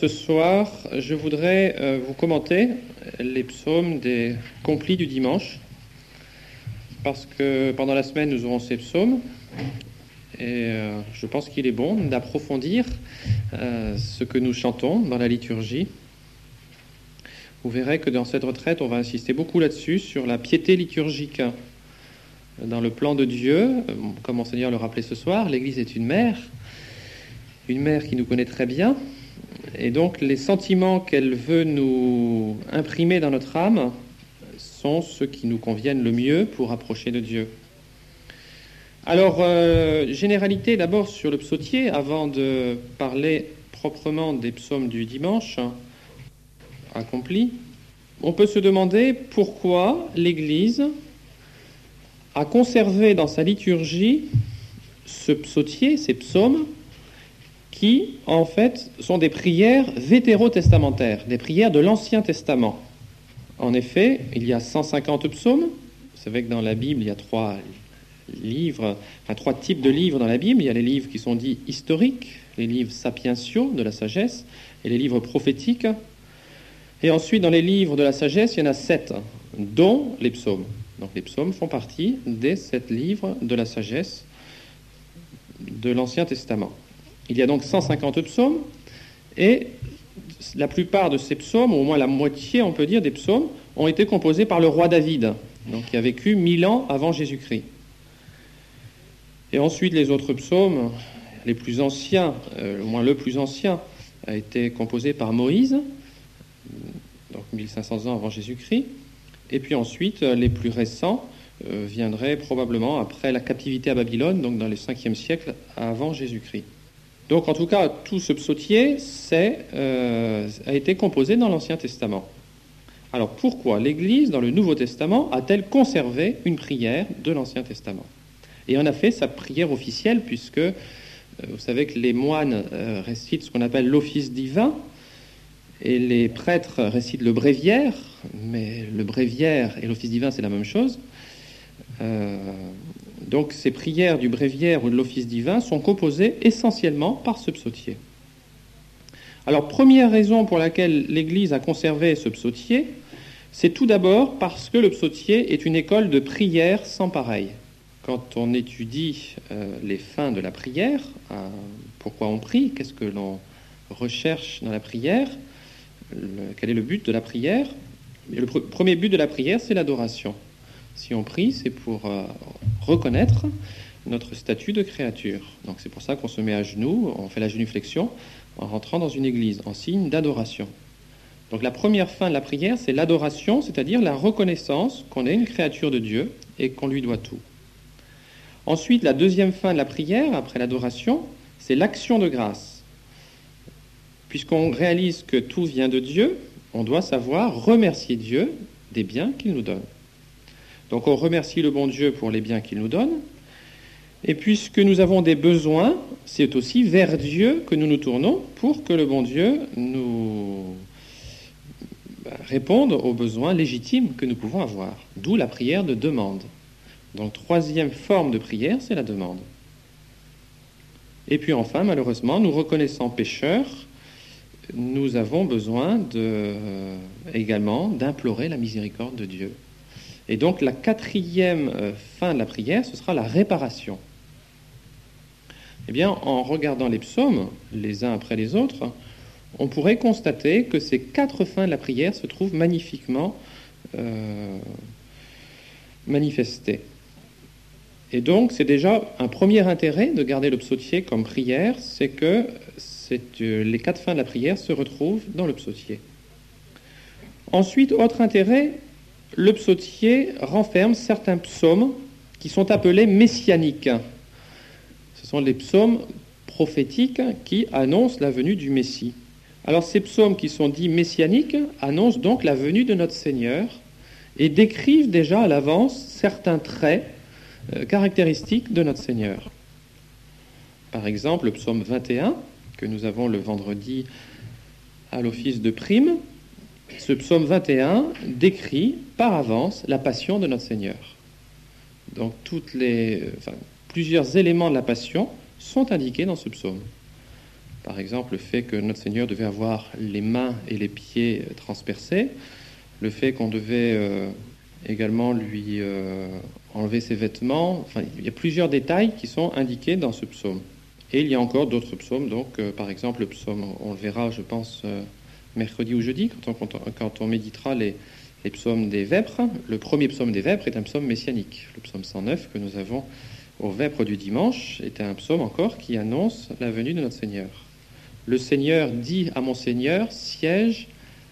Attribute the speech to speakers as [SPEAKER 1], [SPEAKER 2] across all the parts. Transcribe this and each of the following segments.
[SPEAKER 1] Ce soir, je voudrais vous commenter les psaumes des complis du dimanche, parce que pendant la semaine, nous aurons ces psaumes, et je pense qu'il est bon d'approfondir ce que nous chantons dans la liturgie. Vous verrez que dans cette retraite, on va insister beaucoup là-dessus, sur la piété liturgique. Dans le plan de Dieu, comme Monseigneur le rappelait ce soir, l'Église est une mère qui nous connaît très bien, et donc les sentiments qu'elle veut nous imprimer dans notre âme sont ceux qui nous conviennent le mieux pour approcher de Dieu. Alors, généralité d'abord sur le psautier, avant de parler proprement des psaumes du dimanche accomplis. On peut se demander pourquoi l'Église a conservé dans sa liturgie ce psautier, ces psaumes, qui, en fait, sont des prières vétérotestamentaires, des prières de l'Ancien Testament. En effet, il y a 150 psaumes. Vous savez que dans la Bible, il y a trois types de livres dans la Bible. Il y a les livres qui sont dits historiques, les livres sapientiaux, de la sagesse, et les livres prophétiques. Et ensuite, dans les livres de la sagesse, il y en a 7, dont les psaumes. Donc les psaumes font partie des 7 livres de la sagesse de l'Ancien Testament. Il y a donc 150 psaumes, et la plupart de ces psaumes, ou au moins la moitié, on peut dire, des psaumes, ont été composés par le roi David, donc qui a vécu 1000 ans avant Jésus-Christ. Et ensuite, les autres psaumes, les plus anciens, au moins le plus ancien, a été composé par Moïse, donc 1500 ans avant Jésus-Christ. Et puis ensuite, les plus récents viendraient probablement après la captivité à Babylone, donc dans le 5e siècle avant Jésus-Christ. Donc en tout cas, tout ce psautier a été composé dans l'Ancien Testament. Alors pourquoi l'Église, dans le Nouveau Testament, a-t-elle conservé une prière de l'Ancien Testament? Et en a fait sa prière officielle, puisque vous savez que les moines récitent ce qu'on appelle l'office divin, et les prêtres récitent le bréviaire, mais le bréviaire et l'office divin, c'est la même chose. Donc ces prières du bréviaire ou de l'office divin sont composées essentiellement par ce psautier. Alors, première raison pour laquelle l'Église a conservé ce psautier, c'est tout d'abord parce que le psautier est une école de prière sans pareil. Quand on étudie les fins de la prière, pourquoi on prie, qu'est-ce que l'on recherche dans la prière, quel est le but de la prière? Le premier but de la prière, c'est l'adoration. Si on prie, c'est pour reconnaître notre statut de créature. Donc c'est pour ça qu'on se met à genoux, on fait la génuflexion en rentrant dans une église, en signe d'adoration. Donc la première fin de la prière, c'est l'adoration, c'est-à-dire la reconnaissance qu'on est une créature de Dieu et qu'on lui doit tout. Ensuite, la deuxième fin de la prière, après l'adoration, c'est l'action de grâce. Puisqu'on réalise que tout vient de Dieu, on doit savoir remercier Dieu des biens qu'il nous donne. Donc on remercie le bon Dieu pour les biens qu'il nous donne. Et puisque nous avons des besoins, c'est aussi vers Dieu que nous nous tournons pour que le bon Dieu nous réponde aux besoins légitimes que nous pouvons avoir. D'où la prière de demande. Donc troisième forme de prière, c'est la demande. Et puis enfin, malheureusement, nous reconnaissant pécheurs, nous avons besoin également d'implorer la miséricorde de Dieu. Et donc la quatrième fin de la prière, ce sera la réparation. Eh bien, en regardant les psaumes, les uns après les autres, on pourrait constater que ces 4 fins de la prière se trouvent magnifiquement manifestées. Et donc, c'est déjà un premier intérêt de garder le psautier comme prière, c'est que les 4 fins de la prière se retrouvent dans le psautier. Ensuite, autre intérêt, le psautier renferme certains psaumes qui sont appelés messianiques. Ce sont les psaumes prophétiques qui annoncent la venue du Messie. Alors ces psaumes qui sont dits messianiques annoncent donc la venue de notre Seigneur et décrivent déjà à l'avance certains traits caractéristiques de notre Seigneur. Par exemple, le psaume 21, que nous avons le vendredi à l'office de prime, ce psaume 21 décrit par avance la passion de notre Seigneur. Donc plusieurs éléments de la passion sont indiqués dans ce psaume. Par exemple, le fait que notre Seigneur devait avoir les mains et les pieds transpercés, le fait qu'on devait également lui enlever ses vêtements. Enfin, il y a plusieurs détails qui sont indiqués dans ce psaume. Et il y a encore d'autres psaumes, donc par exemple le psaume, on le verra je pense mercredi ou jeudi, quand on méditera les psaumes des vêpres. Le premier psaume des vêpres est un psaume messianique. Le psaume 109 que nous avons aux vêpres du dimanche est un psaume encore qui annonce la venue de notre Seigneur. Le Seigneur dit à mon Seigneur, siège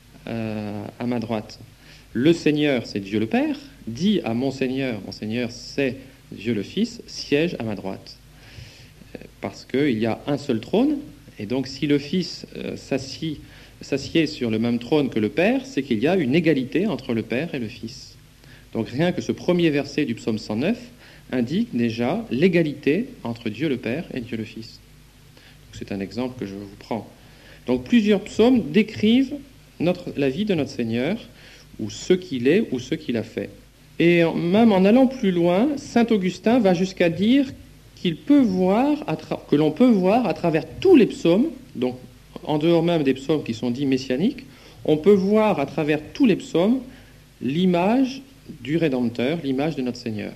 [SPEAKER 1] à ma droite. Le Seigneur, c'est Dieu le Père, dit à mon Seigneur c'est Dieu le Fils, siège à ma droite. Parce qu'il y a un seul trône, et donc si le Fils s'assied sur le même trône que le Père, c'est qu'il y a une égalité entre le Père et le Fils. Donc rien que ce premier verset du psaume 109 indique déjà l'égalité entre Dieu le Père et Dieu le Fils. C'est un exemple que je vous prends. Donc plusieurs psaumes décrivent la vie de notre Seigneur, ou ce qu'il est, ou ce qu'il a fait. Et même en allant plus loin, saint Augustin va jusqu'à dire que l'on peut voir à travers tous les psaumes, donc en dehors même des psaumes qui sont dits messianiques, on peut voir à travers tous les psaumes l'image du Rédempteur, l'image de notre Seigneur.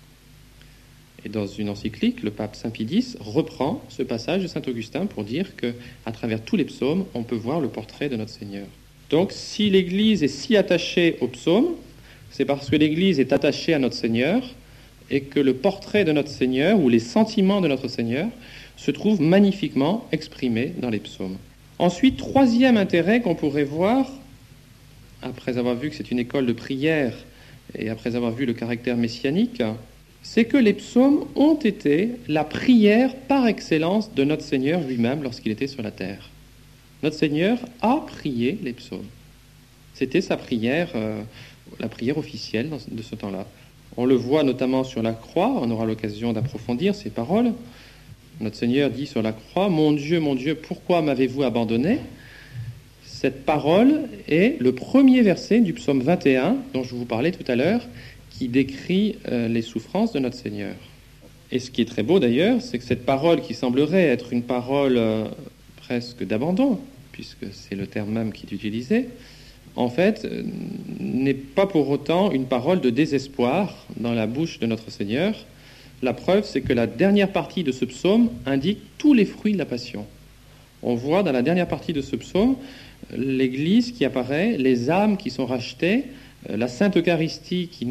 [SPEAKER 1] Et dans une encyclique, le pape Saint Pie X reprend ce passage de saint Augustin pour dire qu'à travers tous les psaumes, on peut voir le portrait de notre Seigneur. Donc, si l'Église est si attachée aux psaumes, c'est parce que l'Église est attachée à notre Seigneur et que le portrait de notre Seigneur ou les sentiments de notre Seigneur se trouvent magnifiquement exprimés dans les psaumes. Ensuite, troisième intérêt qu'on pourrait voir, après avoir vu que c'est une école de prière et après avoir vu le caractère messianique, c'est que les psaumes ont été la prière par excellence de notre Seigneur lui-même lorsqu'il était sur la terre. Notre Seigneur a prié les psaumes. C'était sa prière, la prière officielle de ce temps-là. On le voit notamment sur la croix, on aura l'occasion d'approfondir ces paroles. Notre Seigneur dit sur la croix, mon Dieu, pourquoi m'avez-vous abandonné ?» Cette parole est le premier verset du psaume 21, dont je vous parlais tout à l'heure, qui décrit les souffrances de notre Seigneur. Et ce qui est très beau d'ailleurs, c'est que cette parole qui semblerait être une parole presque d'abandon, puisque c'est le terme même qui est utilisé, en fait, n'est pas pour autant une parole de désespoir dans la bouche de notre Seigneur. La preuve, c'est que la dernière partie de ce psaume indique tous les fruits de la passion. On voit dans la dernière partie de ce psaume l'Église qui apparaît, les âmes qui sont rachetées, la Sainte Eucharistie qui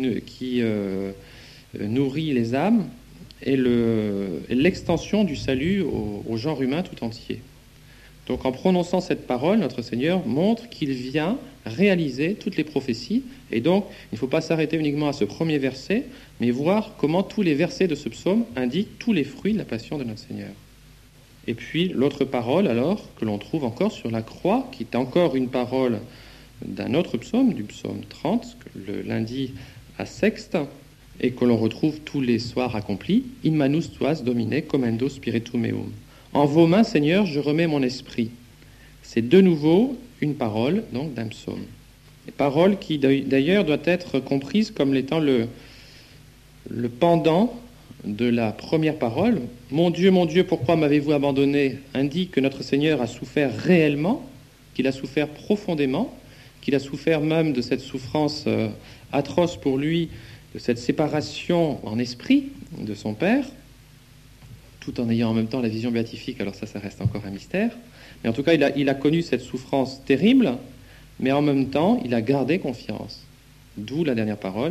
[SPEAKER 1] nourrit les âmes et l'extension du salut au genre humain tout entier. Donc en prononçant cette parole, notre Seigneur montre qu'il vient réaliser toutes les prophéties, et donc il ne faut pas s'arrêter uniquement à ce premier verset, mais voir comment tous les versets de ce psaume indiquent tous les fruits de la passion de notre Seigneur. Et puis l'autre parole alors, que l'on trouve encore sur la croix, qui est encore une parole d'un autre psaume, du psaume 30, le lundi à Sexte, et que l'on retrouve tous les soirs accomplis, « In manus tuas, Domine, commendo spiritum meum ». En vos mains, Seigneur, je remets mon esprit. C'est de nouveau une parole, donc, d'un psaume. Une parole qui, d'ailleurs, doit être comprise comme étant le pendant de la première parole. « Mon Dieu, pourquoi m'avez-vous abandonné ?» indique que notre Seigneur a souffert réellement, qu'il a souffert profondément, qu'il a souffert même de cette souffrance atroce pour lui, de cette séparation en esprit de son Père, tout en ayant en même temps la vision béatifique, alors ça reste encore un mystère. Mais en tout cas, il a connu cette souffrance terrible, mais en même temps, il a gardé confiance. D'où la dernière parole,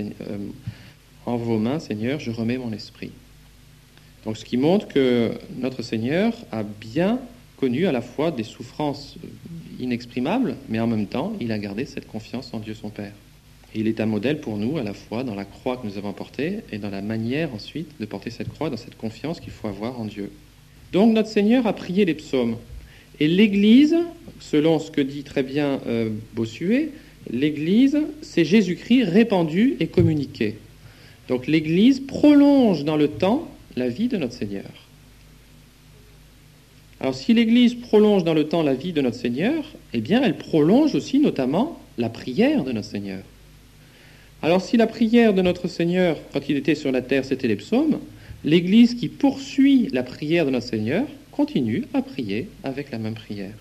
[SPEAKER 1] en vos mains, Seigneur, je remets mon esprit. Donc ce qui montre que notre Seigneur a bien connu à la fois des souffrances inexprimables, mais en même temps, il a gardé cette confiance en Dieu son Père. Et il est un modèle pour nous, à la fois dans la croix que nous avons portée et dans la manière ensuite de porter cette croix, dans cette confiance qu'il faut avoir en Dieu. Donc notre Seigneur a prié les psaumes. Et l'Église, selon ce que dit très bien Bossuet, l'Église, c'est Jésus-Christ répandu et communiqué. Donc l'Église prolonge dans le temps la vie de notre Seigneur. Alors si l'Église prolonge dans le temps la vie de notre Seigneur, eh bien elle prolonge aussi notamment la prière de notre Seigneur. Alors si la prière de notre Seigneur, quand il était sur la terre, c'était les psaumes, l'Église qui poursuit la prière de notre Seigneur, continue à prier avec la même prière.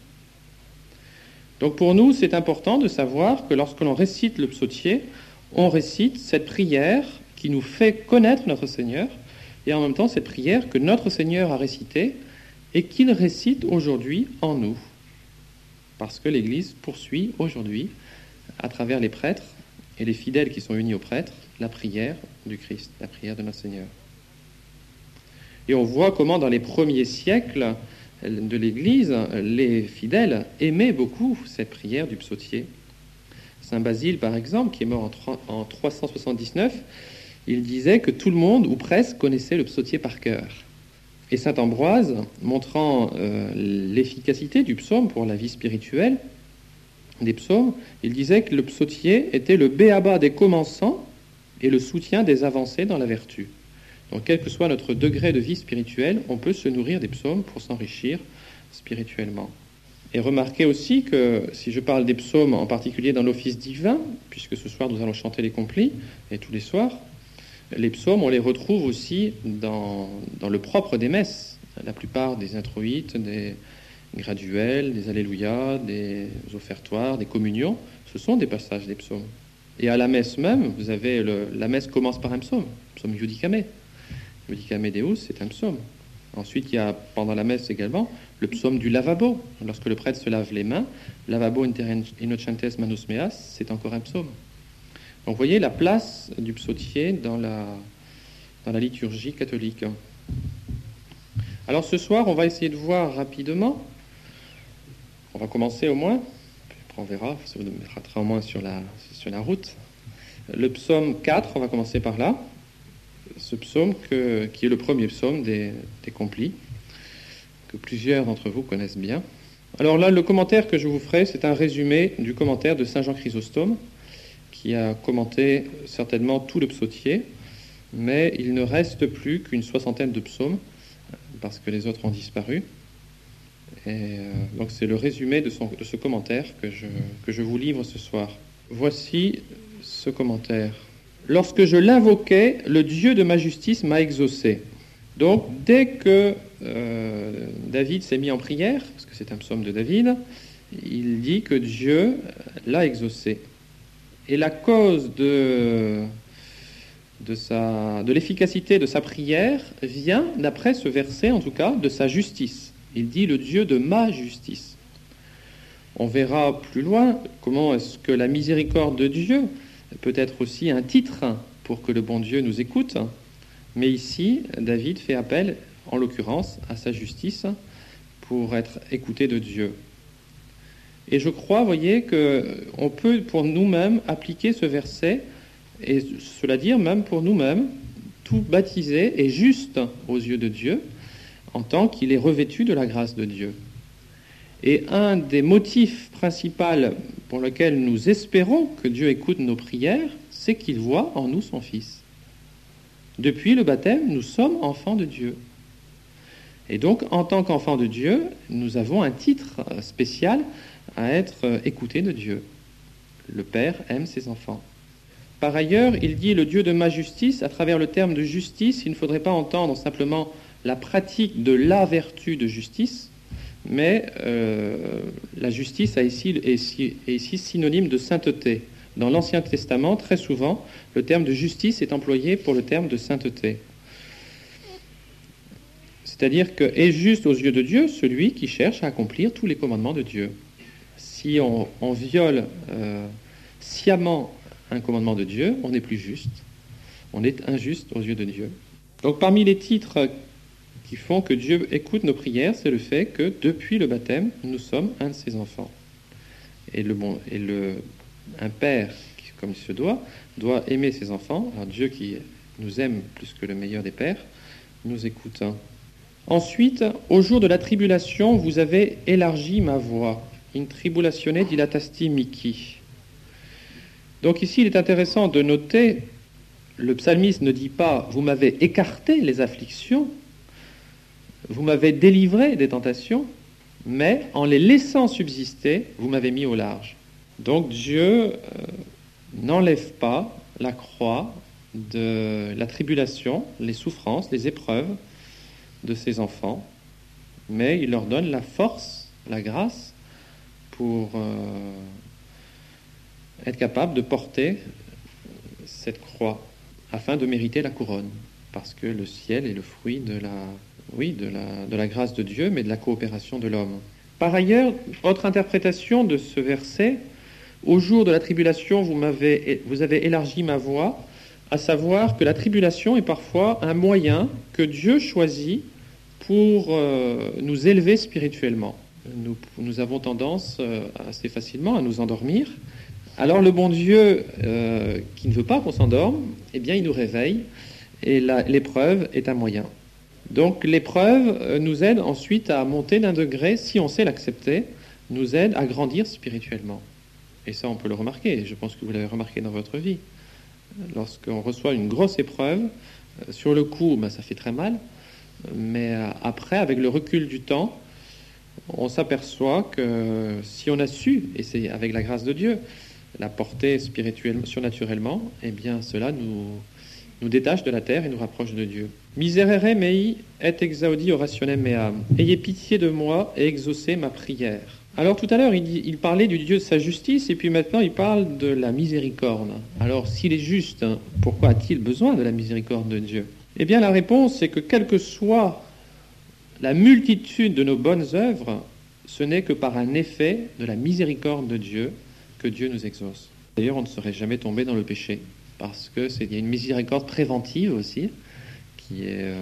[SPEAKER 1] Donc pour nous, c'est important de savoir que lorsque l'on récite le psautier, on récite cette prière qui nous fait connaître notre Seigneur, et en même temps cette prière que notre Seigneur a récitée et qu'il récite aujourd'hui en nous. Parce que l'Église poursuit aujourd'hui, à travers les prêtres et les fidèles qui sont unis aux prêtres, la prière du Christ, la prière de notre Seigneur. Et on voit comment dans les premiers siècles de l'Église, les fidèles aimaient beaucoup cette prière du psautier. Saint Basile, par exemple, qui est mort en 379, il disait que tout le monde, ou presque, connaissait le psautier par cœur. Et saint Ambroise, montrant l'efficacité du psaume pour la vie spirituelle des psaumes, il disait que le psautier était le b.a.-ba des commençants et le soutien des avancés dans la vertu. Donc, quel que soit notre degré de vie spirituelle, on peut se nourrir des psaumes pour s'enrichir spirituellement. Et remarquez aussi que, si je parle des psaumes, en particulier dans l'office divin, puisque ce soir nous allons chanter les complis, et tous les soirs, les psaumes, on les retrouve aussi dans le propre des messes. La plupart des introïtes, des graduels, des alléluia, des offertoires, des communions, ce sont des passages des psaumes. Et à la messe même, vous avez la messe commence par un psaume, psaume Iudicame. Iudicame Deus, c'est un psaume. Ensuite, il y a, pendant la messe également, le psaume du lavabo. Lorsque le prêtre se lave les mains, lavabo inter innocentes manus meas, c'est encore un psaume. Donc, vous voyez la place du psautier dans la liturgie catholique. Alors, ce soir, on va essayer de voir rapidement. On va commencer au moins. Après, on verra, ça vous mettra au moins sur la route. Le psaume 4, on va commencer par là. Ce psaume qui est le premier psaume des complis, que plusieurs d'entre vous connaissent bien. Alors là, le commentaire que je vous ferai, c'est un résumé du commentaire de saint Jean Chrysostome, qui a commenté certainement tout le psautier, mais il ne reste plus qu'une soixantaine de psaumes, parce que les autres ont disparu. Et donc c'est le résumé de ce commentaire que je vous livre ce soir. Voici ce commentaire. Lorsque je l'invoquais, le Dieu de ma justice m'a exaucé. Donc, dès que David s'est mis en prière, parce que c'est un psaume de David, il dit que Dieu l'a exaucé. Et la cause de l'efficacité de sa prière vient, d'après ce verset en tout cas, de sa justice. Il dit le Dieu de ma justice. On verra plus loin comment est-ce que la miséricorde de Dieu peut être aussi un titre pour que le bon Dieu nous écoute, mais ici, David fait appel, en l'occurrence, à sa justice pour être écouté de Dieu. Et je crois, voyez, qu'on peut pour nous-mêmes appliquer ce verset, et cela dire même pour nous-mêmes, tout baptisé est juste aux yeux de Dieu, en tant qu'il est revêtu de la grâce de Dieu. Et un des motifs principaux pour lequel nous espérons que Dieu écoute nos prières, c'est qu'il voit en nous son Fils. Depuis le baptême, nous sommes enfants de Dieu. Et donc, en tant qu'enfants de Dieu, nous avons un titre spécial à être écoutés de Dieu. Le Père aime ses enfants. Par ailleurs, il dit le Dieu de ma justice. À travers le terme de justice, il ne faudrait pas entendre simplement la pratique de la vertu de justice, mais la justice est ici synonyme de sainteté. Dans l'Ancien Testament, très souvent, le terme de justice est employé pour le terme de sainteté. C'est-à-dire que est juste aux yeux de Dieu celui qui cherche à accomplir tous les commandements de Dieu. Si on viole sciemment un commandement de Dieu, on n'est plus juste. On est injuste aux yeux de Dieu. Donc parmi les titres qui font que Dieu écoute nos prières, c'est le fait que depuis le baptême, nous sommes un de ses enfants. Et un père, comme il se doit aimer ses enfants. Alors Dieu qui nous aime plus que le meilleur des pères, nous écoute. Ensuite, au jour de la tribulation, vous avez élargi ma voix. In tribulatione dilatasti mihi. Donc ici, il est intéressant de noter, le psalmiste ne dit pas « vous m'avez écarté les afflictions », vous m'avez délivré des tentations, mais en les laissant subsister, vous m'avez mis au large. Donc Dieu n'enlève pas la croix de la tribulation, les souffrances, les épreuves de ses enfants, mais il leur donne la force, la grâce pour être capable de porter cette croix afin de mériter la couronne, parce que le ciel est le fruit de la grâce de Dieu, mais de la coopération de l'homme. Par ailleurs, autre interprétation de ce verset, au jour de la tribulation, vous avez élargi ma voix, à savoir que la tribulation est parfois un moyen que Dieu choisit pour nous élever spirituellement. Nous avons tendance assez facilement à nous endormir. Alors le bon Dieu, qui ne veut pas qu'on s'endorme, eh bien il nous réveille, et l'épreuve est un moyen. Donc l'épreuve nous aide ensuite à monter d'un degré, si on sait l'accepter, nous aide à grandir spirituellement. Et ça, on peut le remarquer, je pense que vous l'avez remarqué dans votre vie. Lorsqu'on reçoit une grosse épreuve, sur le coup, ça fait très mal, mais après, avec le recul du temps, on s'aperçoit que si on a su, et c'est avec la grâce de Dieu, la porter spirituellement, surnaturellement, eh bien cela nous détache de la terre et nous rapproche de Dieu. Miserere mei et exaudi orationem meam. Ayez pitié de moi et exaucez ma prière. Alors tout à l'heure, il parlait du Dieu de sa justice, et puis maintenant il parle de la miséricorde. Alors s'il est juste, pourquoi a-t-il besoin de la miséricorde de Dieu? Eh bien la réponse, c'est que quelle que soit la multitude de nos bonnes œuvres, ce n'est que par un effet de la miséricorde de Dieu que Dieu nous exauce. D'ailleurs, on ne serait jamais tombé dans le péché, parce qu'il y a une miséricorde préventive aussi, qui est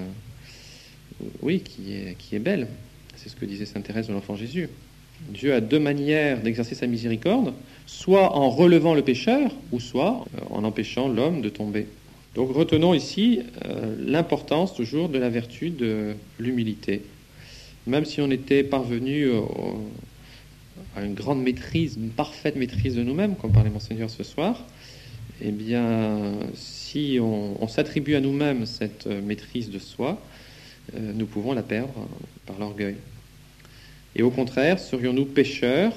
[SPEAKER 1] belle. C'est ce que disait sainte Thérèse de l'Enfant Jésus. Dieu a deux manières d'exercer sa miséricorde, soit en relevant le pécheur, ou soit en empêchant l'homme de tomber. Donc retenons ici l'importance toujours de la vertu de l'humilité. Même si on était parvenu à une grande maîtrise, une parfaite maîtrise de nous-mêmes, comme parlait Monseigneur ce soir, eh bien, si on s'attribue à nous-mêmes cette maîtrise de soi, nous pouvons la perdre par l'orgueil. Et au contraire, serions-nous pécheurs,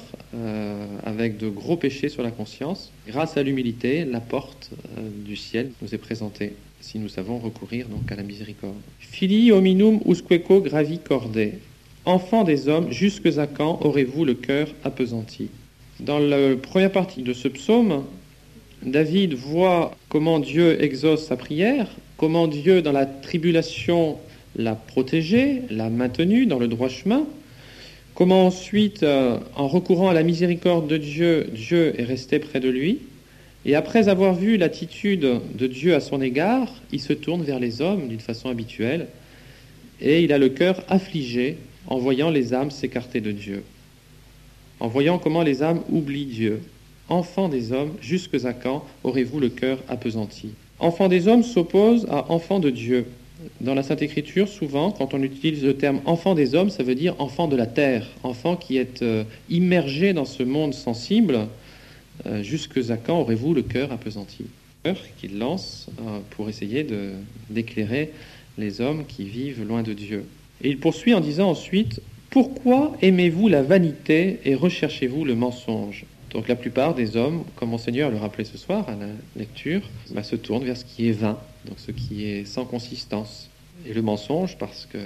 [SPEAKER 1] avec de gros péchés sur la conscience? Grâce à l'humilité, la porte du ciel nous est présentée, si nous savons recourir donc à la miséricorde. Filii hominum usqueco gravi corde. Enfants des hommes, jusque à quand aurez-vous le cœur appesanti? Dans la première partie de ce psaume, David voit comment Dieu exauce sa prière, comment Dieu, dans la tribulation, l'a protégé, l'a maintenu dans le droit chemin, comment ensuite, en recourant à la miséricorde de Dieu, Dieu est resté près de lui, et après avoir vu l'attitude de Dieu à son égard, il se tourne vers les hommes d'une façon habituelle, et il a le cœur affligé en voyant les âmes s'écarter de Dieu, en voyant comment les âmes oublient Dieu. Enfants des hommes, jusque à quand aurez-vous le cœur appesanti? Enfants des hommes s'oppose à enfants de Dieu. Dans la Sainte Écriture, souvent, quand on utilise le terme enfant des hommes, ça veut dire enfant de la terre, enfant qui est immergé dans ce monde sensible. Jusque à quand aurez-vous le cœur appesanti? Qu'il lance pour essayer d'éclairer les hommes qui vivent loin de Dieu. Et il poursuit en disant ensuite: pourquoi aimez-vous la vanité et recherchez-vous le mensonge? Donc la plupart des hommes, comme Monseigneur le rappelait ce soir à la lecture, se tournent vers ce qui est vain, donc ce qui est sans consistance. Et le mensonge, parce que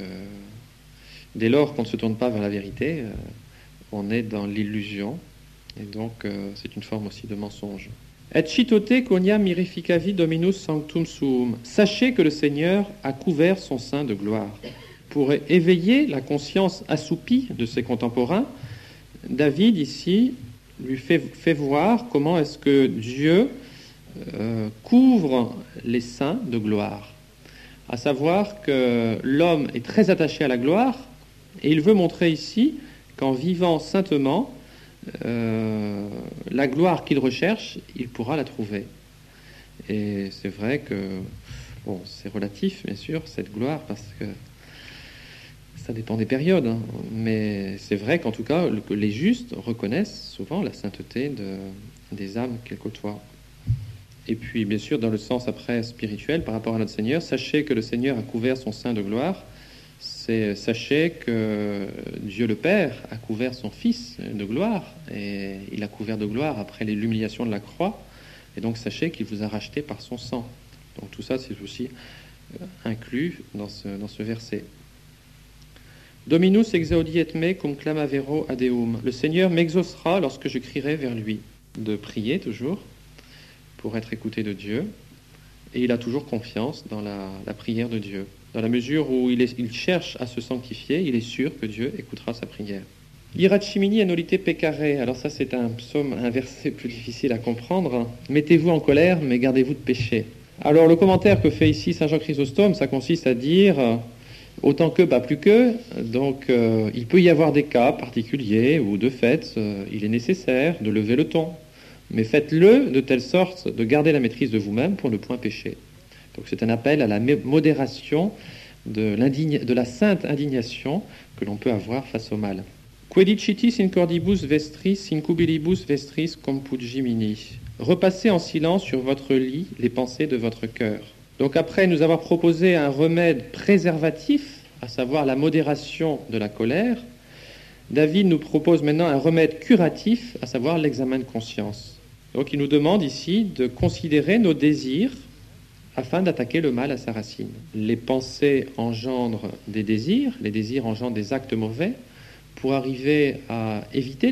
[SPEAKER 1] dès lors qu'on ne se tourne pas vers la vérité, on est dans l'illusion, et donc c'est une forme aussi de mensonge. Et citote quoniam mirificavi dominus sanctum suum. Sachez que le Seigneur a couvert son sein de gloire. Pour éveiller la conscience assoupie de ses contemporains, David ici lui fait voir comment est-ce que Dieu couvre les saints de gloire. À savoir que l'homme est très attaché à la gloire, et il veut montrer ici qu'en vivant saintement, la gloire qu'il recherche, il pourra la trouver. Et c'est vrai que, c'est relatif, bien sûr, cette gloire, parce que ça dépend des périodes, hein. Mais c'est vrai qu'en tout cas, que les justes reconnaissent souvent la sainteté des âmes qu'ils côtoient. Et puis, bien sûr, dans le sens après spirituel, par rapport à notre Seigneur, sachez que le Seigneur a couvert son sein de gloire. Sachez que Dieu le Père a couvert son Fils de gloire, et il a couvert de gloire après l'humiliation de la croix. Et donc, sachez qu'il vous a racheté par son sang. Donc, tout ça, c'est aussi inclus dans ce verset. Dominus exaudi et me cum clamavero ad eum. Le Seigneur m'exaucera lorsque je crierai vers lui. De prier toujours pour être écouté de Dieu. Et il a toujours confiance dans la prière de Dieu. Dans la mesure où il cherche à se sanctifier, il est sûr que Dieu écoutera sa prière. Irachimini enolite peccare. Alors ça c'est un psaume, un verset plus difficile à comprendre. Mettez-vous en colère, mais gardez-vous de péché. Alors le commentaire que fait ici Saint Jean Chrysostome, ça consiste à dire autant que, pas plus que. Donc il peut y avoir des cas particuliers où de fait il est nécessaire de lever le ton. Mais faites-le de telle sorte de garder la maîtrise de vous-même pour ne point pécher. Donc c'est un appel à la modération de la sainte indignation que l'on peut avoir face au mal. Quedicitis in cordibus vestris, in cubilibus vestris comput Jimini. Repassez en silence sur votre lit les pensées de votre cœur. Donc après nous avoir proposé un remède préservatif, à savoir la modération de la colère, David nous propose maintenant un remède curatif, à savoir l'examen de conscience. Donc il nous demande ici de considérer nos désirs afin d'attaquer le mal à sa racine. Les pensées engendrent des désirs, les désirs engendrent des actes mauvais. Pour arriver à éviter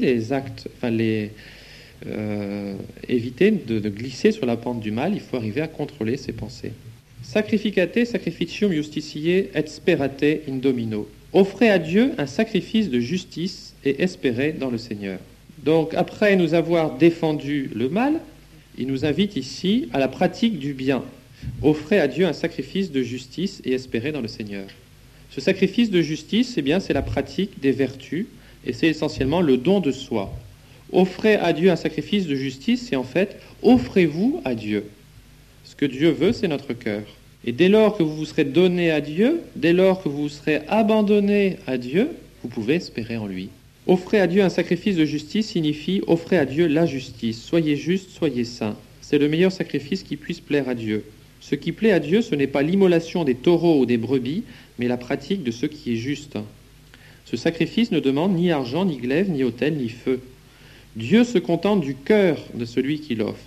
[SPEAKER 1] éviter de glisser sur la pente du mal, il faut arriver à contrôler ses pensées. Sacrificate sacrificium justitiae et sperate in domino. Offrez à Dieu un sacrifice de justice et espérez dans le Seigneur. Donc après nous avoir défendu le mal, il nous invite ici à la pratique du bien. Offrez à Dieu un sacrifice de justice et espérez dans le Seigneur. Ce sacrifice de justice, c'est la pratique des vertus et c'est essentiellement le don de soi. Offrez à Dieu un sacrifice de justice, c'est en fait, offrez-vous à Dieu. Ce que Dieu veut, c'est notre cœur. Et dès lors que vous vous serez donné à Dieu, dès lors que vous vous serez abandonné à Dieu, vous pouvez espérer en lui. Offrez à Dieu un sacrifice de justice signifie offrez à Dieu la justice. Soyez juste, soyez saints. C'est le meilleur sacrifice qui puisse plaire à Dieu. Ce qui plaît à Dieu, ce n'est pas l'immolation des taureaux ou des brebis, mais la pratique de ce qui est juste. Ce sacrifice ne demande ni argent, ni glaive, ni autel, ni feu. Dieu se contente du cœur de celui qui l'offre.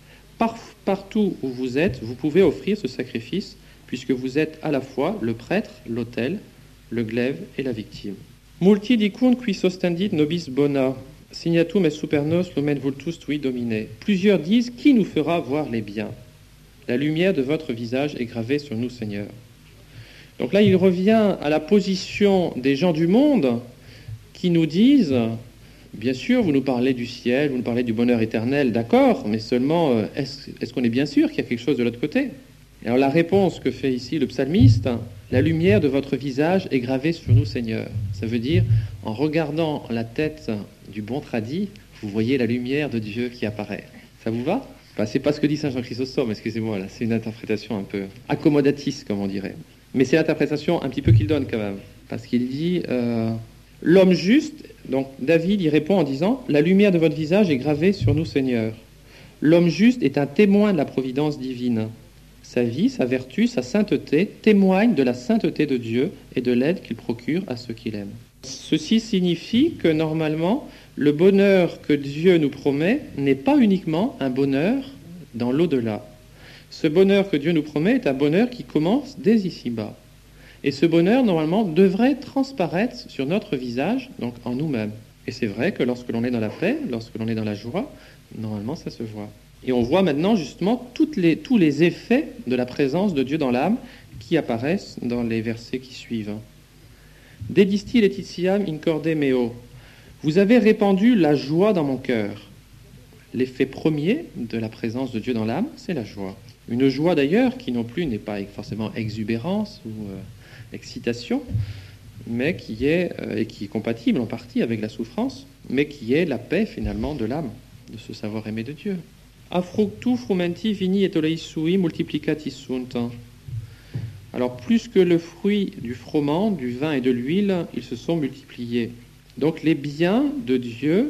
[SPEAKER 1] Partout où vous êtes, vous pouvez offrir ce sacrifice, puisque vous êtes à la fois le prêtre, l'autel, le glaive et la victime. Multi dicunt qui sostendit nobis bona, signatum et supernos lumen vultus tui domine. Plusieurs disent, qui nous fera voir les biens? La lumière de votre visage est gravée sur nous, Seigneur. Donc là, il revient à la position des gens du monde qui nous disent, bien sûr, vous nous parlez du ciel, vous nous parlez du bonheur éternel, d'accord, mais seulement, est-ce qu'on est bien sûr qu'il y a quelque chose de l'autre côté? Et alors la réponse que fait ici le psalmiste, la lumière de votre visage est gravée sur nous, Seigneur. Ça veut dire, en regardant la tête du bon tradit, vous voyez la lumière de Dieu qui apparaît. Ça vous va? C'est pas ce que dit Saint Jean Chrysostome, excusez-moi, là, c'est une interprétation un peu accommodatiste, comme on dirait. Mais c'est l'interprétation un petit peu qu'il donne quand même, parce qu'il dit l'homme juste, donc David y répond en disant la lumière de votre visage est gravée sur nous, Seigneur. L'homme juste est un témoin de la providence divine. Sa vie, sa vertu, sa sainteté témoignent de la sainteté de Dieu et de l'aide qu'il procure à ceux qu'il aime. Ceci signifie que normalement, le bonheur que Dieu nous promet n'est pas uniquement un bonheur dans l'au-delà. Ce bonheur que Dieu nous promet est un bonheur qui commence dès ici-bas. Et ce bonheur, normalement, devrait transparaître sur notre visage, donc en nous-mêmes. Et c'est vrai que lorsque l'on est dans la paix, lorsque l'on est dans la joie, normalement, ça se voit. Et on voit maintenant, justement, tous les effets de la présence de Dieu dans l'âme qui apparaissent dans les versets qui suivent. Dedisti laetitiam in corde meo. Vous avez répandu la joie dans mon cœur. L'effet premier de la présence de Dieu dans l'âme, c'est la joie. Une joie d'ailleurs qui non plus n'est pas forcément exubérance ou excitation, mais qui est compatible en partie avec la souffrance, mais qui est la paix finalement de l'âme, de ce savoir aimer de Dieu. A fructu frumenti vini et olei sui multiplicatis sunt. Alors plus que le fruit du froment, du vin et de l'huile, ils se sont multipliés. Donc les biens de Dieu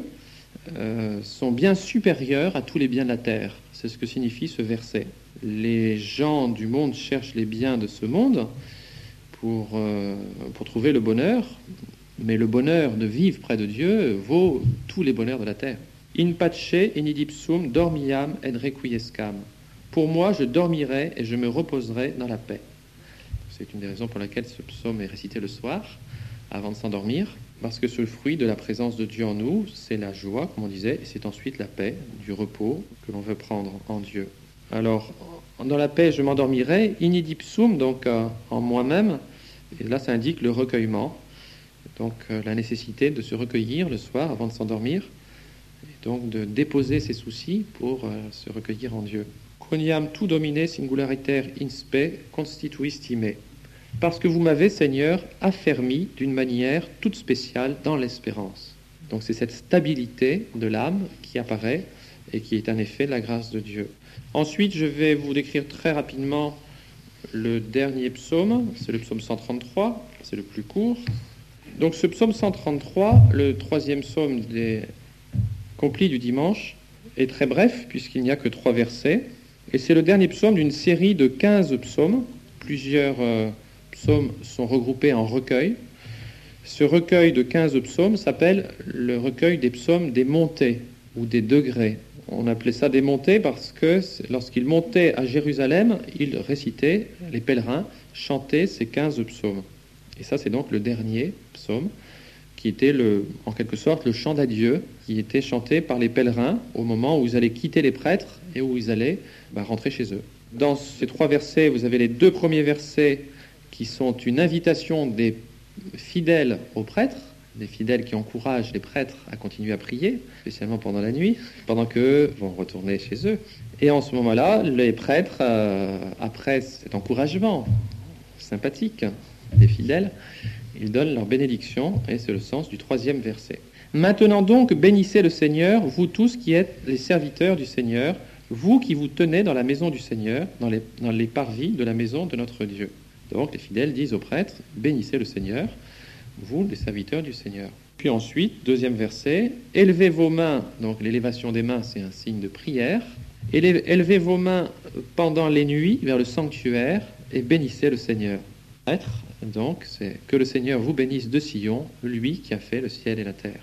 [SPEAKER 1] sont bien supérieurs à tous les biens de la terre. C'est ce que signifie ce verset. Les gens du monde cherchent les biens de ce monde pour trouver le bonheur, mais le bonheur de vivre près de Dieu vaut tous les bonheurs de la terre. In pace in idipsum dormiam et requiescam. Pour moi, je dormirai et je me reposerai dans la paix. C'est une des raisons pour laquelle ce psaume est récité le soir, avant de s'endormir, parce que ce fruit de la présence de Dieu en nous, c'est la joie, comme on disait, et c'est ensuite la paix, du repos que l'on veut prendre en Dieu. Alors, dans la paix, je m'endormirai, inidipsum, donc en moi-même, et là ça indique le recueillement, donc la nécessité de se recueillir le soir avant de s'endormir, et donc de déposer ses soucis pour se recueillir en Dieu. Quoniam tu domine singulariter in spe constituisti me. Parce que vous m'avez, Seigneur, affermi d'une manière toute spéciale dans l'espérance. Donc c'est cette stabilité de l'âme qui apparaît et qui est un effet de la grâce de Dieu. Ensuite, je vais vous décrire très rapidement le dernier psaume, c'est le psaume 133, c'est le plus court. Donc ce psaume 133, le troisième psaume des complis du dimanche, est très bref puisqu'il n'y a que 3 versets. Et c'est le dernier psaume d'une série de 15 psaumes. Plusieurs psaumes sont regroupés en recueils. Ce recueil de 15 psaumes s'appelle le recueil des psaumes des montées ou des degrés. On appelait ça des montées parce que lorsqu'ils montaient à Jérusalem, ils récitaient, les pèlerins chantaient ces 15 psaumes. Et ça, c'est donc le dernier psaume qui était en quelque sorte le chant d'adieu qui était chanté par les pèlerins au moment où ils allaient quitter les prêtres et où ils allaient rentrer chez eux. Dans ces 3 versets, vous avez les 2 premiers versets qui sont une invitation des fidèles aux prêtres, des fidèles qui encouragent les prêtres à continuer à prier, spécialement pendant la nuit, pendant qu'eux vont retourner chez eux. Et en ce moment-là, les prêtres, après cet encouragement sympathique des fidèles, ils donnent leur bénédiction, et c'est le sens du 3e verset. Maintenant donc, bénissez le Seigneur, vous tous qui êtes les serviteurs du Seigneur, vous qui vous tenez dans la maison du Seigneur, dans les parvis de la maison de notre Dieu. Donc les fidèles disent aux prêtres, bénissez le Seigneur, vous les serviteurs du Seigneur. Puis ensuite, 2e verset, élevez vos mains, donc l'élévation des mains c'est un signe de prière, élevez vos mains pendant les nuits vers le sanctuaire et bénissez le Seigneur. Prêtres, donc c'est que le Seigneur vous bénisse de Sion, lui qui a fait le ciel et la terre.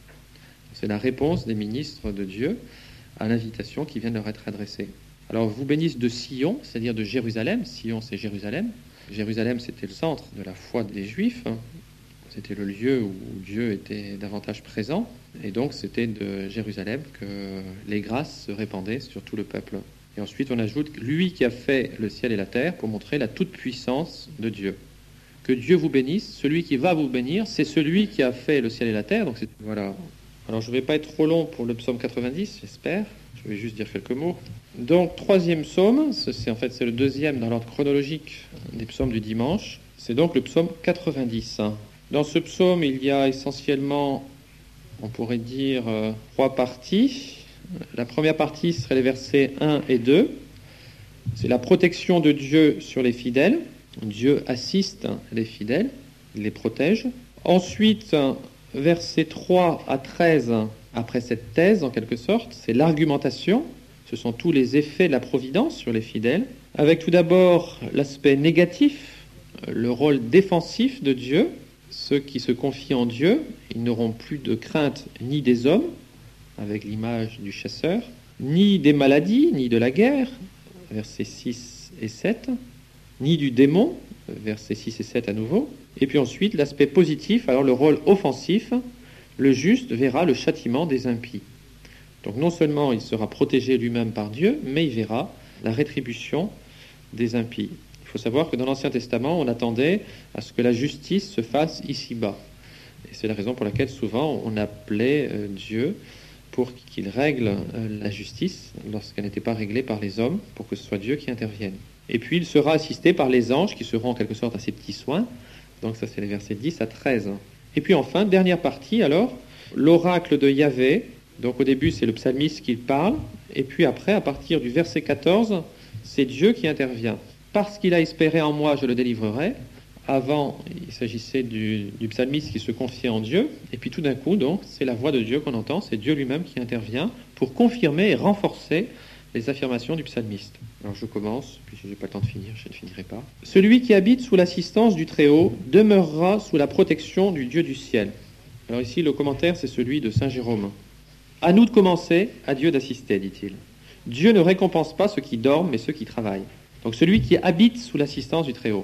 [SPEAKER 1] C'est la réponse des ministres de Dieu à l'invitation qui vient de leur être adressée. Alors, vous bénisse de Sion, c'est-à-dire de Jérusalem. Sion, c'est Jérusalem. Jérusalem, c'était le centre de la foi des Juifs. C'était le lieu où Dieu était davantage présent. Et donc, c'était de Jérusalem que les grâces se répandaient sur tout le peuple. Et ensuite, on ajoute « lui qui a fait le ciel et la terre » pour montrer la toute-puissance de Dieu. Que Dieu vous bénisse. Celui qui va vous bénir, c'est celui qui a fait le ciel et la terre. Donc, voilà. Alors, je ne vais pas être trop long pour le psaume 90, j'espère. Je vais juste dire quelques mots. Donc, 3e psaume, c'est le 2e dans l'ordre chronologique des psaumes du dimanche. C'est donc le psaume 90. Dans ce psaume, il y a essentiellement, on pourrait dire, 3 parties. La première partie serait les versets 1 et 2. C'est la protection de Dieu sur les fidèles. Dieu assiste les fidèles, il les protège. Ensuite, versets 3 à 13, après cette thèse, en quelque sorte, c'est l'argumentation. Ce sont tous les effets de la providence sur les fidèles, avec tout d'abord l'aspect négatif, le rôle défensif de Dieu. Ceux qui se confient en Dieu, ils n'auront plus de crainte ni des hommes, avec l'image du chasseur, ni des maladies, ni de la guerre, versets 6 et 7, ni du démon, versets 6 et 7 à nouveau. Et puis ensuite, l'aspect positif, alors le rôle offensif, le juste verra le châtiment des impies. Donc non seulement il sera protégé lui-même par Dieu, mais il verra la rétribution des impies. Il faut savoir que dans l'Ancien Testament, on attendait à ce que la justice se fasse ici-bas. Et c'est la raison pour laquelle souvent on appelait Dieu pour qu'il règle la justice lorsqu'elle n'était pas réglée par les hommes, pour que ce soit Dieu qui intervienne. Et puis il sera assisté par les anges qui seront en quelque sorte à ses petits soins. Donc ça c'est les versets 10 à 13. Et puis enfin, dernière partie alors, l'oracle de Yahvé. Donc au début c'est le psalmiste qui parle, et puis après à partir du verset 14, c'est Dieu qui intervient. Parce qu'il a espéré en moi, je le délivrerai. Avant, il s'agissait du psalmiste qui se confiait en Dieu, et puis tout d'un coup, donc, c'est la voix de Dieu qu'on entend, c'est Dieu lui-même qui intervient pour confirmer et renforcer les affirmations du psalmiste. Alors je commence, puis si je n'ai pas le temps de finir, je ne finirai pas. Celui qui habite sous l'assistance du Très-Haut demeurera sous la protection du Dieu du ciel. Alors ici, le commentaire, c'est celui de Saint Jérôme. À nous de commencer, à Dieu d'assister, dit-il. Dieu ne récompense pas ceux qui dorment, mais ceux qui travaillent. Donc celui qui habite sous l'assistance du Très-Haut.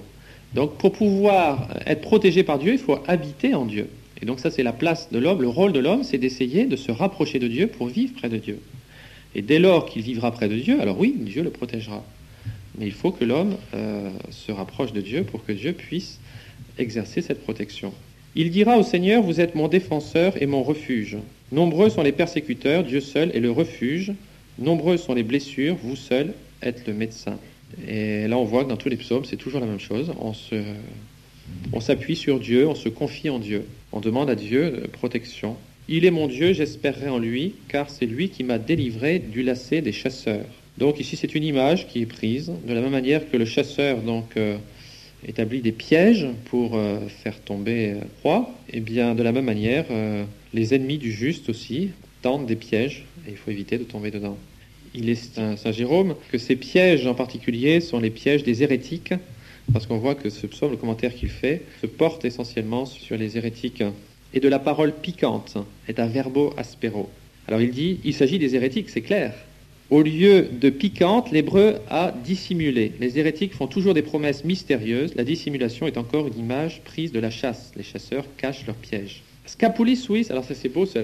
[SPEAKER 1] Donc pour pouvoir être protégé par Dieu, il faut habiter en Dieu. Et donc ça, c'est la place de l'homme, le rôle de l'homme, c'est d'essayer de se rapprocher de Dieu pour vivre près de Dieu. Et dès lors qu'il vivra près de Dieu, alors oui, Dieu le protégera. Mais il faut que l'homme se rapproche de Dieu pour que Dieu puisse exercer cette protection. Il dira au Seigneur, vous êtes mon défenseur et mon refuge. Nombreux sont les persécuteurs, Dieu seul est le refuge. Nombreuses sont les blessures, vous seul êtes le médecin. Et là, on voit que dans tous les psaumes, c'est toujours la même chose. On s'appuie sur Dieu, on se confie en Dieu. On demande à Dieu protection. Il est mon Dieu, j'espérerai en lui, car c'est lui qui m'a délivré du lacet des chasseurs. Donc ici, c'est une image qui est prise, de la même manière que le chasseur établit des pièges pour faire tomber proie. Et bien, de la même manière, les ennemis du juste aussi tendent des pièges, et il faut éviter de tomber dedans. Il est Saint Jérôme que ces pièges en particulier sont les pièges des hérétiques, parce qu'on voit que ce psaume, le commentaire qu'il fait, se porte essentiellement sur les hérétiques. Et de la parole piquante est un verbo aspero. Alors il dit, il s'agit des hérétiques, c'est clair. Au lieu de piquante, l'hébreu a dissimulé. Les hérétiques font toujours des promesses mystérieuses. La dissimulation est encore une image prise de la chasse. Les chasseurs cachent leurs pièges. Scapulis suis, alors ça c'est beau, c'est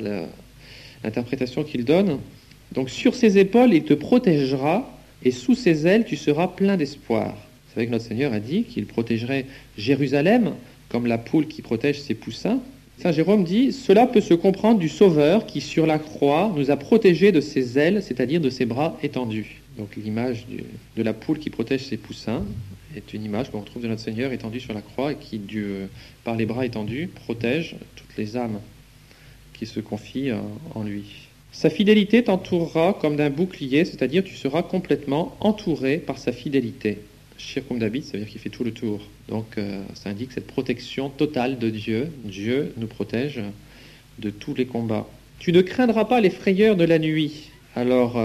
[SPEAKER 1] l'interprétation qu'il donne. Donc sur ses épaules, il te protégera, et sous ses ailes, tu seras plein d'espoir. Vous savez que notre Seigneur a dit qu'il protégerait Jérusalem, comme la poule qui protège ses poussins. Saint Jérôme dit, cela peut se comprendre du Sauveur qui, sur la croix, nous a protégés de ses ailes, c'est-à-dire de ses bras étendus. Donc l'image de la poule qui protège ses poussins est une image qu'on retrouve de notre Seigneur étendu sur la croix et qui, par les bras étendus, protège toutes les âmes qui se confient en lui. Sa fidélité t'entourera comme d'un bouclier, c'est-à-dire tu seras complètement entouré par sa fidélité. Circumdabit, ça veut dire qu'il fait tout le tour. Donc ça indique cette protection totale de Dieu. Dieu nous protège de tous les combats. Tu ne craindras pas les frayeurs de la nuit. Alors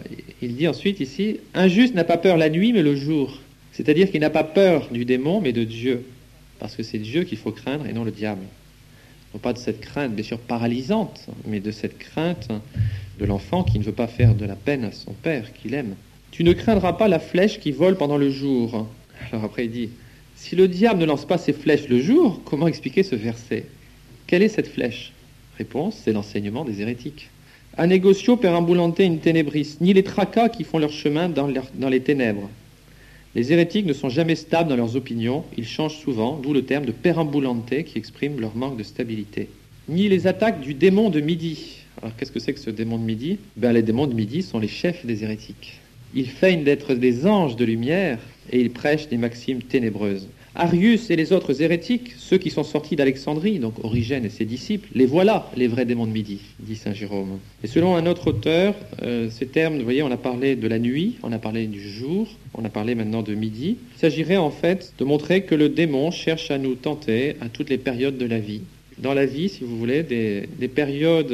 [SPEAKER 1] il dit ensuite ici, un juste n'a pas peur la nuit mais le jour. C'est-à-dire qu'il n'a pas peur du démon mais de Dieu. Parce que c'est Dieu qu'il faut craindre et non le diable. Non pas de cette crainte bien sûr paralysante, mais de cette crainte de l'enfant qui ne veut pas faire de la peine à son père qu'il aime. Tu ne craindras pas la flèche qui vole pendant le jour. Alors après il dit, si le diable ne lance pas ses flèches le jour, comment expliquer ce verset? Quelle est cette flèche? Réponse, c'est l'enseignement des hérétiques. A negotio perambulante in tenebris, ni les tracas qui font leur chemin dans les ténèbres. Les hérétiques ne sont jamais stables dans leurs opinions, ils changent souvent, d'où le terme de perambulante qui exprime leur manque de stabilité. Ni les attaques du démon de midi. Alors qu'est-ce que c'est que ce démon de midi? Les démons de midi sont les chefs des hérétiques. Ils feignent d'être des anges de lumière et ils prêchent des maximes ténébreuses. Arius et les autres hérétiques, ceux qui sont sortis d'Alexandrie, donc Origène et ses disciples, les voilà, les vrais démons de midi, dit saint Jérôme. Et selon un autre auteur, ces termes, vous voyez, on a parlé de la nuit, on a parlé du jour, on a parlé maintenant de midi. Il s'agirait en fait de montrer que le démon cherche à nous tenter à toutes les périodes de la vie. Dans la vie, si vous voulez, des périodes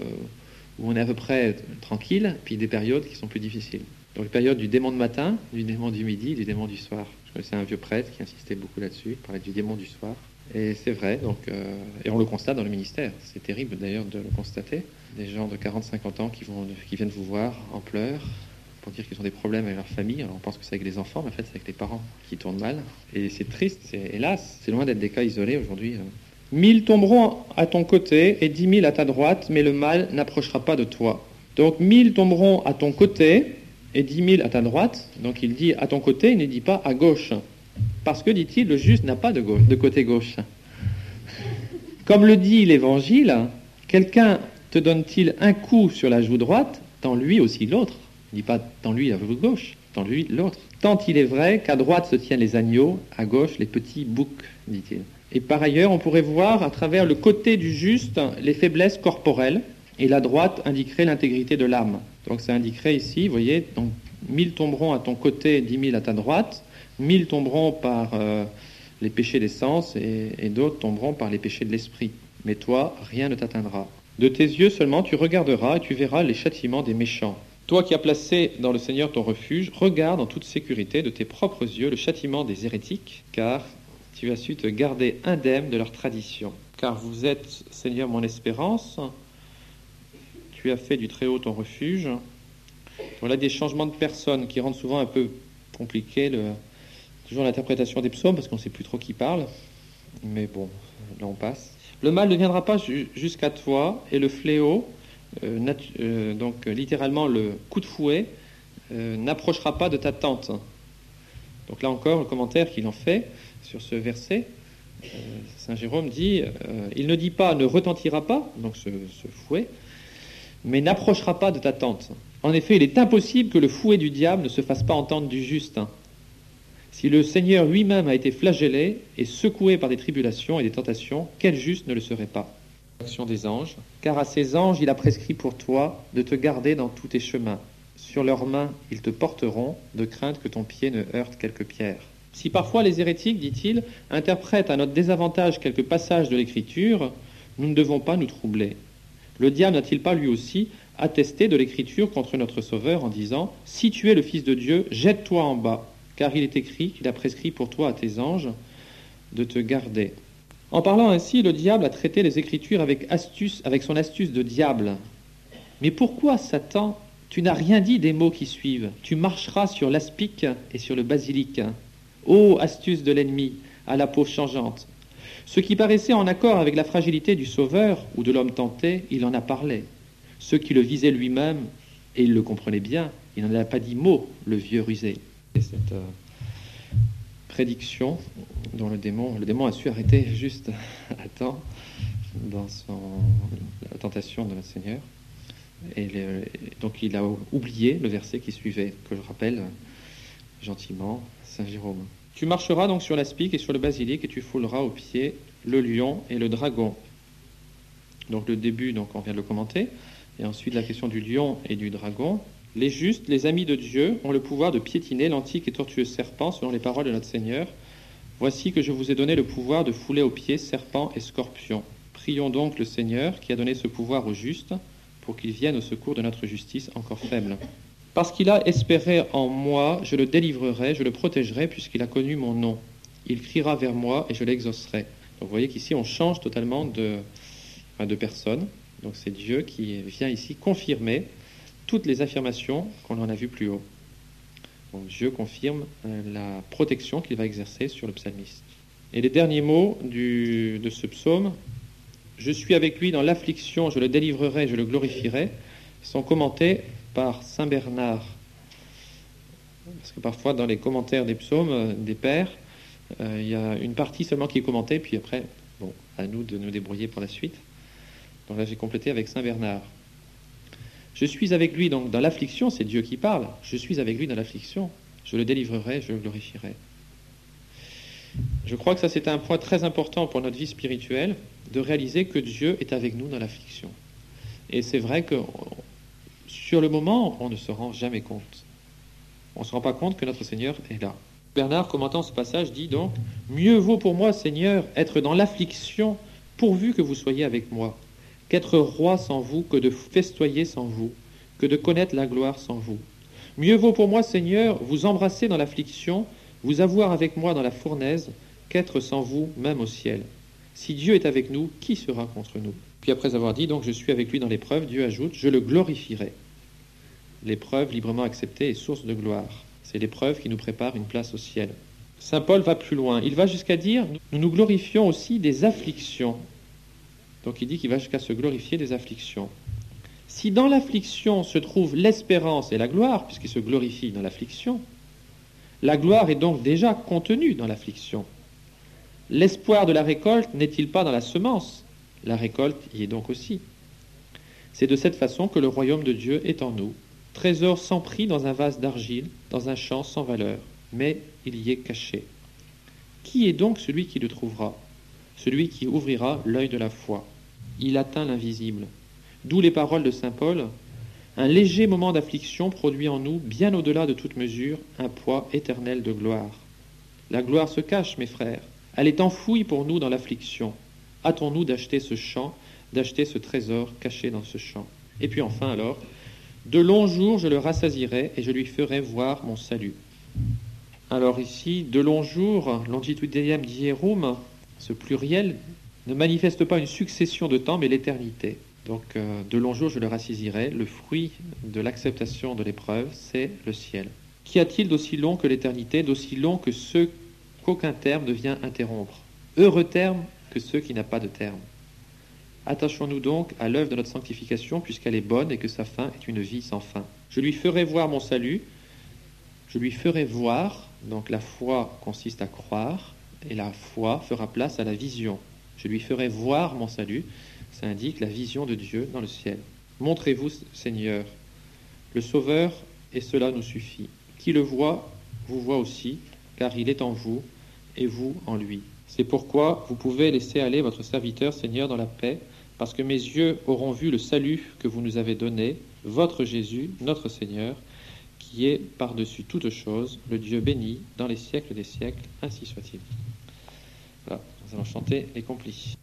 [SPEAKER 1] où on est à peu près tranquille, puis des périodes qui sont plus difficiles. Donc, la période du démon de matin, du démon du midi, du démon du soir. Je connaissais un vieux prêtre qui insistait beaucoup là-dessus, il parlait du démon du soir. Et c'est vrai, donc, et on le constate dans le ministère. C'est terrible d'ailleurs de le constater. Des gens de 40-50 ans qui viennent vous voir en pleurs pour dire qu'ils ont des problèmes avec leur famille. Alors on pense que c'est avec les enfants, mais en fait c'est avec les parents qui tournent mal. Et c'est triste, hélas, c'est loin d'être des cas isolés aujourd'hui. 1000 tomberont à ton côté et 10 000 à ta droite, mais le mal n'approchera pas de toi. Donc 1000 tomberont à ton côté et 10 000 à ta droite. Donc il dit à ton côté, il ne dit pas à gauche. Parce que, dit-il, le juste n'a pas de côté gauche. Comme le dit l'Évangile, quelqu'un te donne-t-il un coup sur la joue droite, tends-lui aussi l'autre. Il ne dit pas tends-lui la joue gauche, tends-lui l'autre. Tant il est vrai qu'à droite se tiennent les agneaux, à gauche les petits boucs, dit-il. Et par ailleurs, on pourrait voir à travers le côté du juste les faiblesses corporelles, et la droite indiquerait l'intégrité de l'âme. Donc ça indiquerait ici, vous voyez, donc 1000 tomberont à ton côté, 10 000 à ta droite, 1000 tomberont par les péchés des sens et d'autres tomberont par les péchés de l'esprit. Mais toi, rien ne t'atteindra. De tes yeux seulement tu regarderas et tu verras les châtiments des méchants. Toi qui as placé dans le Seigneur ton refuge, regarde en toute sécurité de tes propres yeux le châtiment des hérétiques, car tu as su te garder indemne de leur tradition. Car vous êtes, Seigneur, mon espérance. Tu as fait du Très-Haut ton refuge. Voilà des changements de personnes qui rendent souvent un peu compliqué Toujours l'interprétation des psaumes, parce qu'on ne sait plus trop qui parle. Mais bon, là on passe. Le mal ne viendra pas jusqu'à toi, et le fléau, donc littéralement le coup de fouet, n'approchera pas de ta tente. Donc là encore, le commentaire qu'il en fait sur ce verset, Saint Jérôme dit, il ne dit pas ne retentira pas, donc ce fouet, mais n'approchera pas de ta tente. En effet, il est impossible que le fouet du diable ne se fasse pas entendre du juste. Si le Seigneur lui-même a été flagellé et secoué par des tribulations et des tentations, quel juste ne le serait pas? L'action des anges. Car à ces anges, il a prescrit pour toi de te garder dans tous tes chemins. Sur leurs mains, ils te porteront, de crainte que ton pied ne heurte quelque pierre. Si parfois les hérétiques, dit-il, interprètent à notre désavantage quelques passages de l'Écriture, nous ne devons pas nous troubler. Le diable n'a-t-il pas lui aussi attesté de l'Écriture contre notre Sauveur en disant « Si tu es le Fils de Dieu, jette-toi en bas, car il est écrit qu'il a prescrit pour toi à tes anges de te garder. » En parlant ainsi, le diable a traité les Écritures avec son astuce de diable. Mais pourquoi, Satan, tu n'as rien dit des mots qui suivent? Tu marcheras sur l'aspic et sur le basilic. Ô astuce de l'ennemi, à la peau changeante! Ce qui paraissait en accord avec la fragilité du Sauveur ou de l'homme tenté, il en a parlé. Ceux qui le visaient lui-même, et il le comprenait bien, il n'en a pas dit mot, le vieux rusé. Et cette prédiction dont le démon a su arrêter juste à temps dans la tentation de notre Seigneur. Et donc il a oublié le verset qui suivait, que je rappelle gentiment, Saint Jérôme. Tu marcheras donc sur l'aspic et sur le basilic et tu fouleras aux pieds le lion et le dragon. Donc le début, donc on vient de le commenter, et ensuite la question du lion et du dragon. Les justes, les amis de Dieu, ont le pouvoir de piétiner l'antique et tortueux serpent selon les paroles de notre Seigneur. Voici que je vous ai donné le pouvoir de fouler aux pieds serpents et scorpions. Prions donc le Seigneur qui a donné ce pouvoir aux justes pour qu'il vienne au secours de notre justice encore faible. Parce qu'il a espéré en moi, je le délivrerai, je le protégerai, puisqu'il a connu mon nom. Il criera vers moi et je l'exaucerai. Donc vous voyez qu'ici on change totalement de personne. Donc c'est Dieu qui vient ici confirmer toutes les affirmations qu'on en a vues plus haut. Donc Dieu confirme la protection qu'il va exercer sur le psalmiste. Et les derniers mots de ce psaume, « Je suis avec lui dans l'affliction, je le délivrerai, je le glorifierai », sont commentés par Saint Bernard. Parce que parfois, dans les commentaires des psaumes des pères, il y a une partie seulement qui est commentée, puis après, bon, à nous de nous débrouiller pour la suite. Donc là, j'ai complété avec Saint Bernard. Je suis avec lui donc dans l'affliction, c'est Dieu qui parle. Je suis avec lui dans l'affliction, je le délivrerai, je le glorifierai. Je crois que ça, c'est un point très important pour notre vie spirituelle, de réaliser que Dieu est avec nous dans l'affliction. Et c'est vrai que sur le moment, on ne se rend jamais compte. On ne se rend pas compte que notre Seigneur est là. Bernard, commentant ce passage, dit donc « Mieux vaut pour moi, Seigneur, être dans l'affliction, pourvu que vous soyez avec moi, qu'être roi sans vous, que de festoyer sans vous, que de connaître la gloire sans vous. Mieux vaut pour moi, Seigneur, vous embrasser dans l'affliction, vous avoir avec moi dans la fournaise, qu'être sans vous, même au ciel. Si Dieu est avec nous, qui sera contre nous ?» Puis après avoir dit, donc je suis avec lui dans l'épreuve, Dieu ajoute, je le glorifierai. L'épreuve librement acceptée est source de gloire. C'est l'épreuve qui nous prépare une place au ciel. Saint Paul va plus loin. Il va jusqu'à dire, nous nous glorifions aussi des afflictions. Donc il dit qu'il va jusqu'à se glorifier des afflictions. Si dans l'affliction se trouve l'espérance et la gloire, puisqu'il se glorifie dans l'affliction, la gloire est donc déjà contenue dans l'affliction. L'espoir de la récolte n'est-il pas dans la semence ? La récolte y est donc aussi. C'est de cette façon que le royaume de Dieu est en nous, trésor sans prix dans un vase d'argile, dans un champ sans valeur, mais il y est caché. Qui est donc celui qui le trouvera? Celui qui ouvrira l'œil de la foi. Il atteint l'invisible. D'où les paroles de saint Paul, « Un léger moment d'affliction produit en nous, bien au-delà de toute mesure, un poids éternel de gloire. » La gloire se cache, mes frères. Elle est enfouie pour nous dans l'affliction. Hâtons-nous d'acheter ce champ, d'acheter ce trésor caché dans ce champ. Et puis enfin alors, de longs jours je le rassasierai et je lui ferai voir mon salut. Alors ici, de longs jours, longitudinem dierum, ce pluriel, ne manifeste pas une succession de temps, mais l'éternité. Donc, de longs jours je le rassasierai. Le fruit de l'acceptation de l'épreuve, c'est le ciel. Qu'y a-t-il d'aussi long que l'éternité, d'aussi long que ceux qu'aucun terme ne vient interrompre? Heureux terme que ceux qui n'ont pas de terme. Attachons-nous donc à l'œuvre de notre sanctification, puisqu'elle est bonne et que sa fin est une vie sans fin. Je lui ferai voir mon salut, je lui ferai voir, donc la foi consiste à croire, et la foi fera place à la vision. Je lui ferai voir mon salut, ça indique la vision de Dieu dans le ciel. Montrez-vous, Seigneur, le Sauveur, et cela nous suffit. Qui le voit, vous voit aussi, car il est en vous, et vous en lui. C'est pourquoi vous pouvez laisser aller votre serviteur, Seigneur, dans la paix, parce que mes yeux auront vu le salut que vous nous avez donné, votre Jésus, notre Seigneur, qui est par-dessus toutes choses, le Dieu béni dans les siècles des siècles, ainsi soit-il. Voilà, nous allons chanter les complis.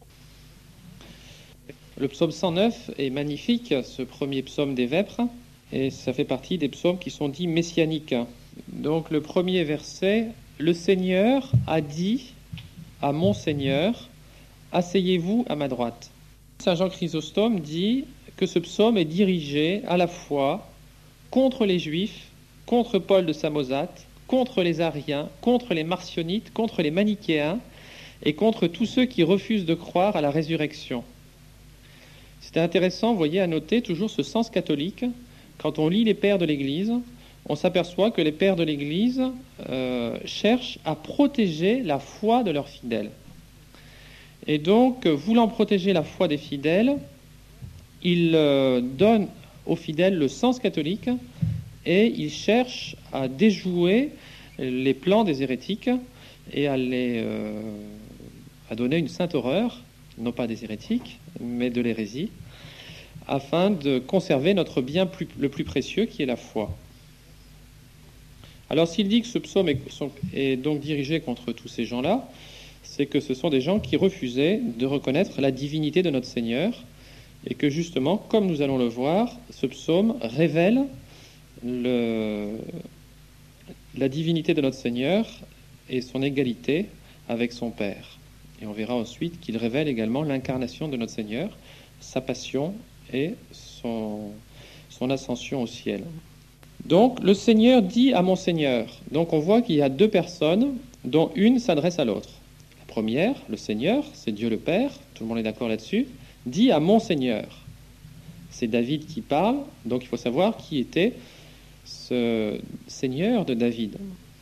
[SPEAKER 1] Le psaume 109 est magnifique, ce premier psaume des Vêpres, et ça fait partie des psaumes qui sont dits messianiques. Donc le premier verset, le Seigneur a dit à mon Seigneur, asseyez-vous à ma droite. Saint Jean Chrysostome dit que ce psaume est dirigé à la fois contre les Juifs, contre Paul de Samosate, contre les Ariens, contre les Marcionites, contre les Manichéens et contre tous ceux qui refusent de croire à la résurrection. C'est intéressant, vous voyez, à noter toujours ce sens catholique. Quand on lit les pères de l'Église, on s'aperçoit que les pères de l'Église cherchent à protéger la foi de leurs fidèles. Et donc, voulant protéger la foi des fidèles, ils donnent aux fidèles le sens catholique et ils cherchent à déjouer les plans des hérétiques et à donner une sainte horreur, non pas des hérétiques, mais de l'hérésie, afin de conserver notre bien le plus précieux, qui est la foi. Alors, s'il dit que ce psaume est donc dirigé contre tous ces gens-là, c'est que ce sont des gens qui refusaient de reconnaître la divinité de notre Seigneur, et que justement, comme nous allons le voir, ce psaume révèle la divinité de notre Seigneur et son égalité avec son Père. Et on verra ensuite qu'il révèle également l'incarnation de notre Seigneur, sa passion et son ascension au ciel. Donc, le Seigneur dit à mon Seigneur. Donc, on voit qu'il y a deux personnes, dont une s'adresse à l'autre. La première, le Seigneur, c'est Dieu le Père, tout le monde est d'accord là-dessus, dit à mon Seigneur. C'est David qui parle, donc il faut savoir qui était ce Seigneur de David.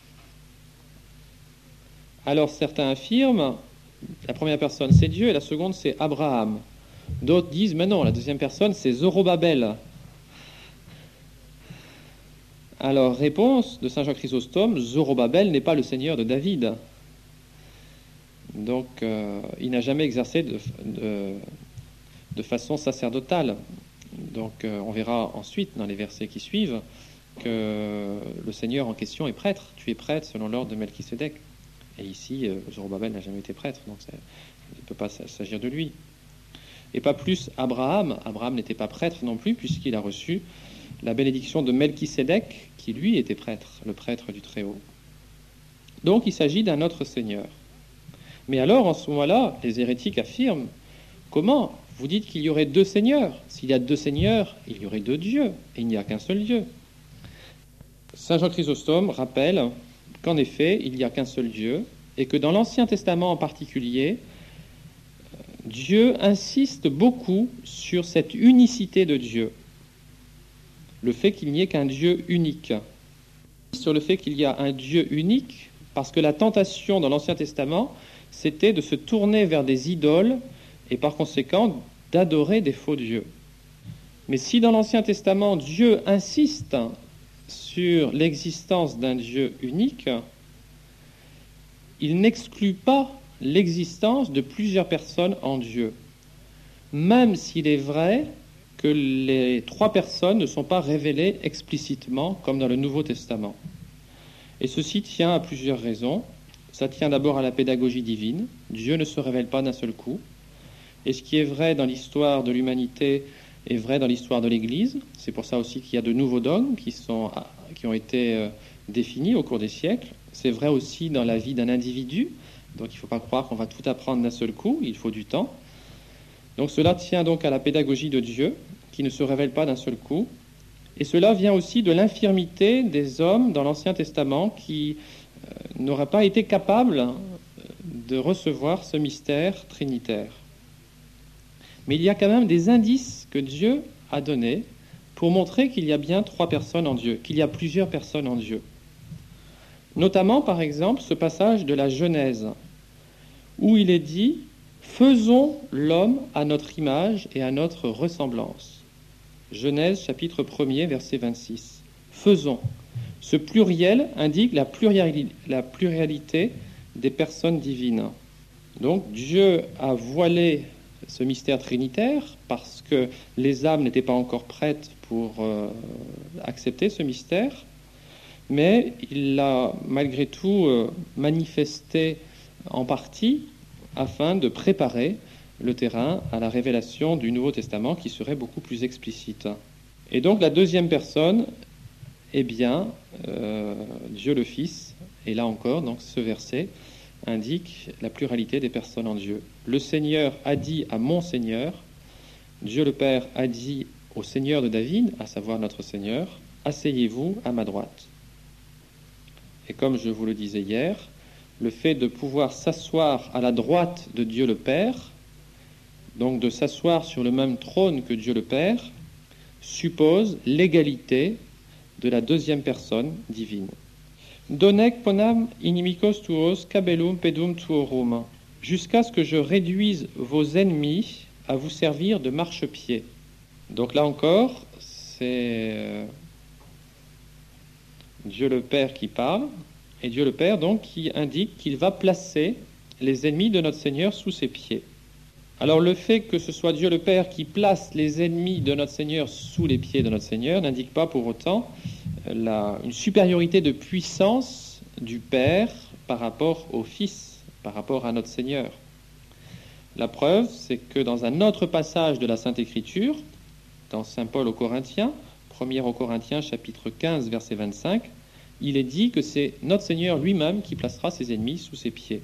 [SPEAKER 1] Alors, certains affirment, la première personne c'est Dieu et la seconde c'est Abraham. D'autres disent, mais non, la deuxième personne c'est Zorobabel. Alors, réponse de Saint Jean Chrysostome, Zorobabel n'est pas le Seigneur de David. Donc, il n'a jamais exercé de façon sacerdotale. Donc, on verra ensuite, dans les versets qui suivent, que le Seigneur en question est prêtre. Tu es prêtre selon l'ordre de Melchisédek. Et ici, Zorobabel n'a jamais été prêtre, donc il ne peut pas s'agir de lui. Et pas plus Abraham. Abraham n'était pas prêtre non plus, puisqu'il a reçu la bénédiction de Melchisédek, qui lui était prêtre, le prêtre du Très-Haut. Donc il s'agit d'un autre Seigneur. Mais alors, en ce moment-là, les hérétiques affirment, comment? Vous dites qu'il y aurait deux seigneurs. S'il y a deux seigneurs, il y aurait deux dieux, et il n'y a qu'un seul Dieu. Saint Jean Chrysostome rappelle qu'en effet, il n'y a qu'un seul Dieu, et que dans l'Ancien Testament en particulier, Dieu insiste beaucoup sur cette unicité de Dieu. Le fait qu'il n'y ait qu'un Dieu unique. Sur le fait qu'il y a un Dieu unique, parce que la tentation dans l'Ancien Testament, c'était de se tourner vers des idoles et par conséquent d'adorer des faux dieux. Mais si dans l'Ancien Testament, Dieu insiste sur l'existence d'un Dieu unique, il n'exclut pas l'existence de plusieurs personnes en Dieu, même s'il est vrai que les trois personnes ne sont pas révélées explicitement comme dans le Nouveau Testament. Et ceci tient à plusieurs raisons. Ça tient d'abord à la pédagogie divine. Dieu ne se révèle pas d'un seul coup. Et ce qui est vrai dans l'histoire de l'humanité est vrai dans l'histoire de l'Église. C'est pour ça aussi qu'il y a de nouveaux dogmes qui ont été définis au cours des siècles. C'est vrai aussi dans la vie d'un individu. Donc il ne faut pas croire qu'on va tout apprendre d'un seul coup. Il faut du temps. Donc cela tient donc à la pédagogie de Dieu, qui ne se révèle pas d'un seul coup. Et cela vient aussi de l'infirmité des hommes dans l'Ancien Testament qui n'auraient pas été capables de recevoir ce mystère trinitaire. Mais il y a quand même des indices que Dieu a donnés pour montrer qu'il y a bien trois personnes en Dieu, qu'il y a plusieurs personnes en Dieu. Notamment, par exemple, ce passage de la Genèse, où il est dit « Faisons l'homme à notre image et à notre ressemblance ». Genèse chapitre 1er, verset 26. « Faisons ». Ce pluriel indique la pluralité des personnes divines. Donc Dieu a voilé ce mystère trinitaire parce que les âmes n'étaient pas encore prêtes pour accepter ce mystère, mais il l'a malgré tout manifesté en partie afin de préparer le terrain à la révélation du Nouveau Testament qui serait beaucoup plus explicite. Et donc la deuxième personne est bien Dieu le Fils, et là encore, donc ce verset indique la pluralité des personnes en Dieu. Le Seigneur a dit à mon Seigneur, Dieu le Père a dit au Seigneur de David, à savoir notre Seigneur, asseyez-vous à ma droite. Et comme je vous le disais hier, le fait de pouvoir s'asseoir à la droite de Dieu le Père, donc de s'asseoir sur le même trône que Dieu le Père, suppose l'égalité de la deuxième personne divine. Donec ponam inimicos tuos cabellum pedum tuorum, jusqu'à ce que je réduise vos ennemis à vous servir de marchepied. Donc là encore, c'est Dieu le Père qui parle, et Dieu le Père donc qui indique qu'il va placer les ennemis de notre Seigneur sous ses pieds. Alors le fait que ce soit Dieu le Père qui place les ennemis de notre Seigneur sous les pieds de notre Seigneur n'indique pas pour autant une supériorité de puissance du Père par rapport au Fils, par rapport à notre Seigneur. La preuve, c'est que dans un autre passage de la Sainte Écriture, dans Saint Paul aux Corinthiens, 1er aux Corinthiens chapitre 15 verset 25, il est dit que c'est notre Seigneur lui-même qui placera ses ennemis sous ses pieds.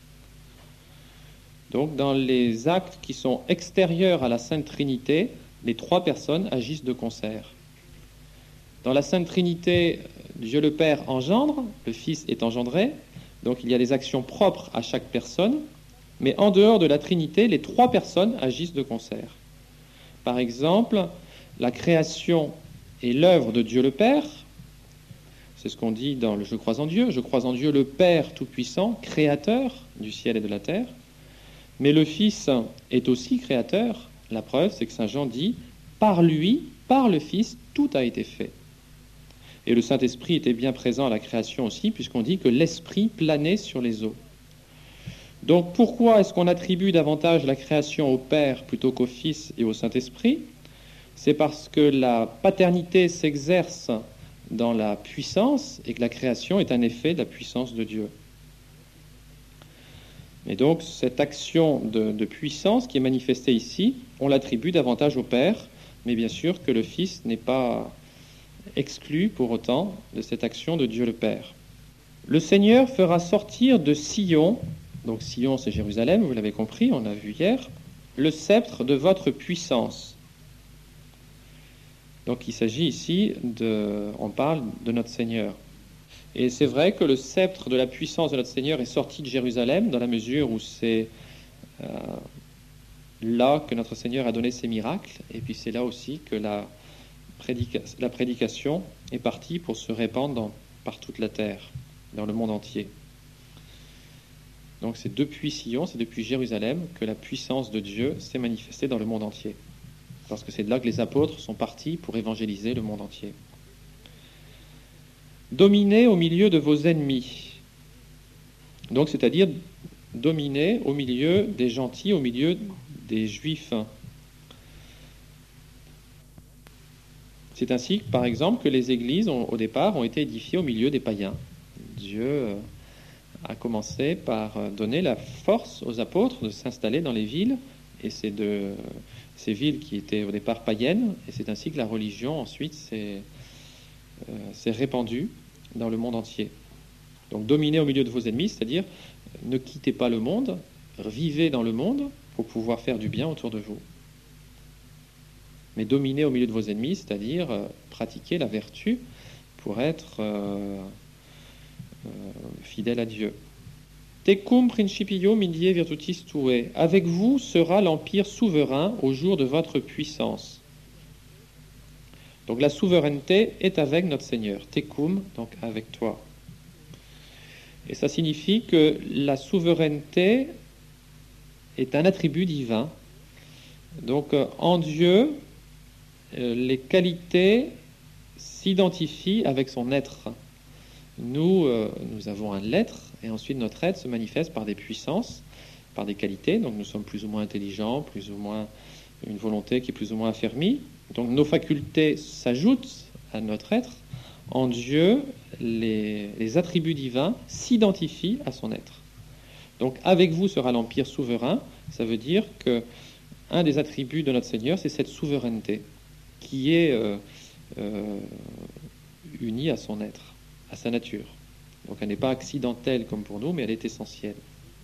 [SPEAKER 1] Donc dans les actes qui sont extérieurs à la Sainte Trinité, les trois personnes agissent de concert. Dans la Sainte Trinité, Dieu le Père engendre, le Fils est engendré, donc il y a des actions propres à chaque personne, mais en dehors de la Trinité, les trois personnes agissent de concert. Par exemple, la création est l'œuvre de Dieu le Père, c'est ce qu'on dit dans le « Je crois en Dieu », je crois en Dieu le Père Tout-Puissant, créateur du ciel et de la terre, mais le Fils est aussi créateur. La preuve, c'est que Saint Jean dit « Par lui, par le Fils, tout a été fait ». Et le Saint-Esprit était bien présent à la création aussi, puisqu'on dit que l'Esprit planait sur les eaux. Donc pourquoi est-ce qu'on attribue davantage la création au Père plutôt qu'au Fils et au Saint-Esprit ? C'est parce que la paternité s'exerce dans la puissance et que la création est un effet de la puissance de Dieu. Et donc cette action de puissance qui est manifestée ici, on l'attribue davantage au Père, mais bien sûr que le Fils n'est pas exclu pour autant de cette action de Dieu le Père. Le Seigneur fera sortir de Sion, donc Sion c'est Jérusalem, vous l'avez compris, on l'a vu hier, le sceptre de votre puissance. Donc il s'agit ici on parle de notre Seigneur. Et c'est vrai que le sceptre de la puissance de notre Seigneur est sorti de Jérusalem, dans la mesure où c'est là que notre Seigneur a donné ses miracles, et puis c'est là aussi que la prédication est partie pour se répandre par toute la terre, dans le monde entier. Donc c'est depuis Sion, c'est depuis Jérusalem que la puissance de Dieu s'est manifestée dans le monde entier. Parce que c'est de là que les apôtres sont partis pour évangéliser le monde entier. Dominez au milieu de vos ennemis. Donc c'est-à-dire dominer au milieu des gentils, au milieu des juifs. C'est ainsi, par exemple, que les églises, au départ, ont été édifiées au milieu des païens. Dieu a commencé par donner la force aux apôtres de s'installer dans les villes, et c'est de ces villes qui étaient au départ païennes, et c'est ainsi que la religion ensuite s'est répandue dans le monde entier. Donc dominez au milieu de vos ennemis, c'est-à-dire ne quittez pas le monde, vivez dans le monde pour pouvoir faire du bien autour de vous. mais dominez au milieu de vos ennemis, c'est-à-dire pratiquer la vertu pour être fidèle à Dieu. Tecum principio mindie virtutis tuae. Avec vous sera l'empire souverain au jour de votre puissance. Donc la souveraineté est avec notre Seigneur. Tecum, donc avec toi. Et ça signifie que la souveraineté est un attribut divin. Donc en Dieu, les qualités s'identifient avec son être. Nous avons un être, et ensuite notre être se manifeste par des puissances, par des qualités. Donc nous sommes plus ou moins intelligents, plus ou moins une volonté qui est plus ou moins affermie. Donc nos facultés s'ajoutent à notre être. En Dieu, les attributs divins s'identifient à son être. Donc avec vous sera l'empire souverain. Ça veut dire que un des attributs de notre Seigneur, c'est cette souveraineté qui est unie à son être, à sa nature. Donc elle n'est pas accidentelle comme pour nous, mais elle est essentielle.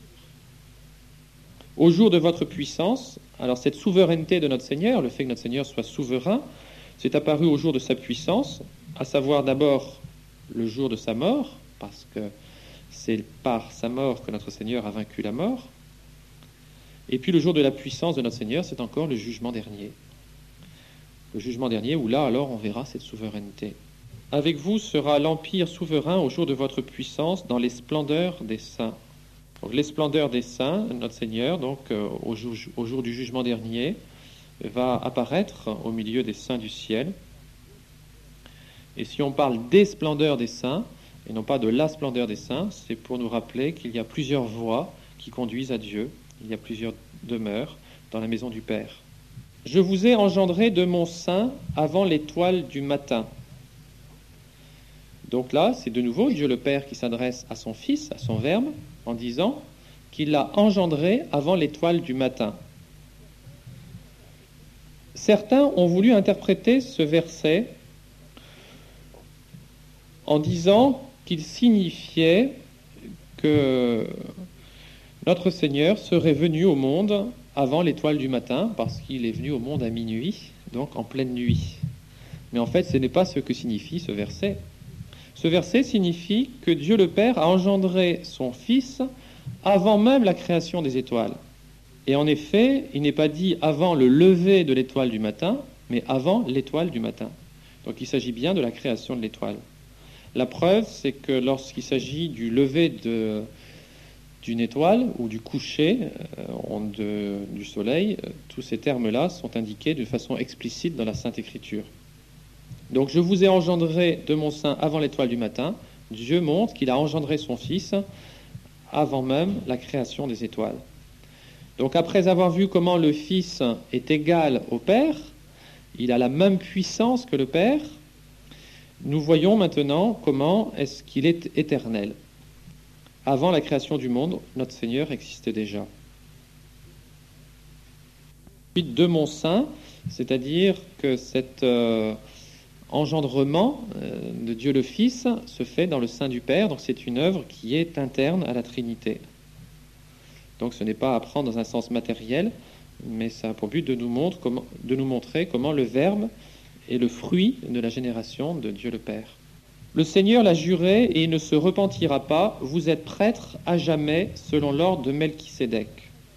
[SPEAKER 1] Au jour de votre puissance, alors cette souveraineté de notre Seigneur, le fait que notre Seigneur soit souverain, c'est apparu au jour de sa puissance, à savoir d'abord le jour de sa mort, parce que c'est par sa mort que notre Seigneur a vaincu la mort, et puis le jour de la puissance de notre Seigneur, c'est encore le jugement dernier. Le jugement dernier, où là, alors, on verra cette souveraineté. Avec vous sera l'empire souverain au jour de votre puissance dans les splendeurs des saints. Donc, les splendeurs des saints, notre Seigneur, donc au jour du jugement dernier, va apparaître au milieu des saints du ciel. Et si on parle des splendeurs des saints, et non pas de la splendeur des saints, c'est pour nous rappeler qu'il y a plusieurs voies qui conduisent à Dieu. Il y a plusieurs demeures dans la maison du Père. Je vous ai engendré de mon sein avant l'étoile du matin. Donc là, c'est de nouveau Dieu le Père qui s'adresse à son Fils, à son Verbe, en disant qu'il l'a engendré avant l'étoile du matin. Certains ont voulu interpréter ce verset en disant qu'il signifiait que notre Seigneur serait venu au monde avant l'étoile du matin, parce qu'il est venu au monde à minuit, donc en pleine nuit. Mais en fait, ce n'est pas ce que signifie ce verset. Ce verset signifie que Dieu le Père a engendré son Fils avant même la création des étoiles. Et en effet, il n'est pas dit avant le lever de l'étoile du matin, mais avant l'étoile du matin. Donc il s'agit bien de la création de l'étoile. La preuve, c'est que lorsqu'il s'agit du lever d'une étoile ou du coucher du soleil, tous ces termes-là sont indiqués de façon explicite dans la Sainte Écriture. Donc je vous ai engendré de mon sein avant l'étoile du matin. Dieu montre qu'il a engendré son Fils avant même la création des étoiles. Donc après avoir vu comment le Fils est égal au Père, il a la même puissance que le Père, nous voyons maintenant comment est-ce qu'il est éternel. Avant la création du monde, notre Seigneur existait déjà. Ensuite, de mon sein, c'est-à-dire que cet engendrement de Dieu le Fils se fait dans le sein du Père, donc c'est une œuvre qui est interne à la Trinité. Donc ce n'est pas à prendre dans un sens matériel, mais ça a pour but de nous montrer comment le Verbe est le fruit de la génération de Dieu le Père. Le Seigneur l'a juré et il ne se repentira pas, vous êtes prêtres à jamais selon l'ordre de Melchisédek.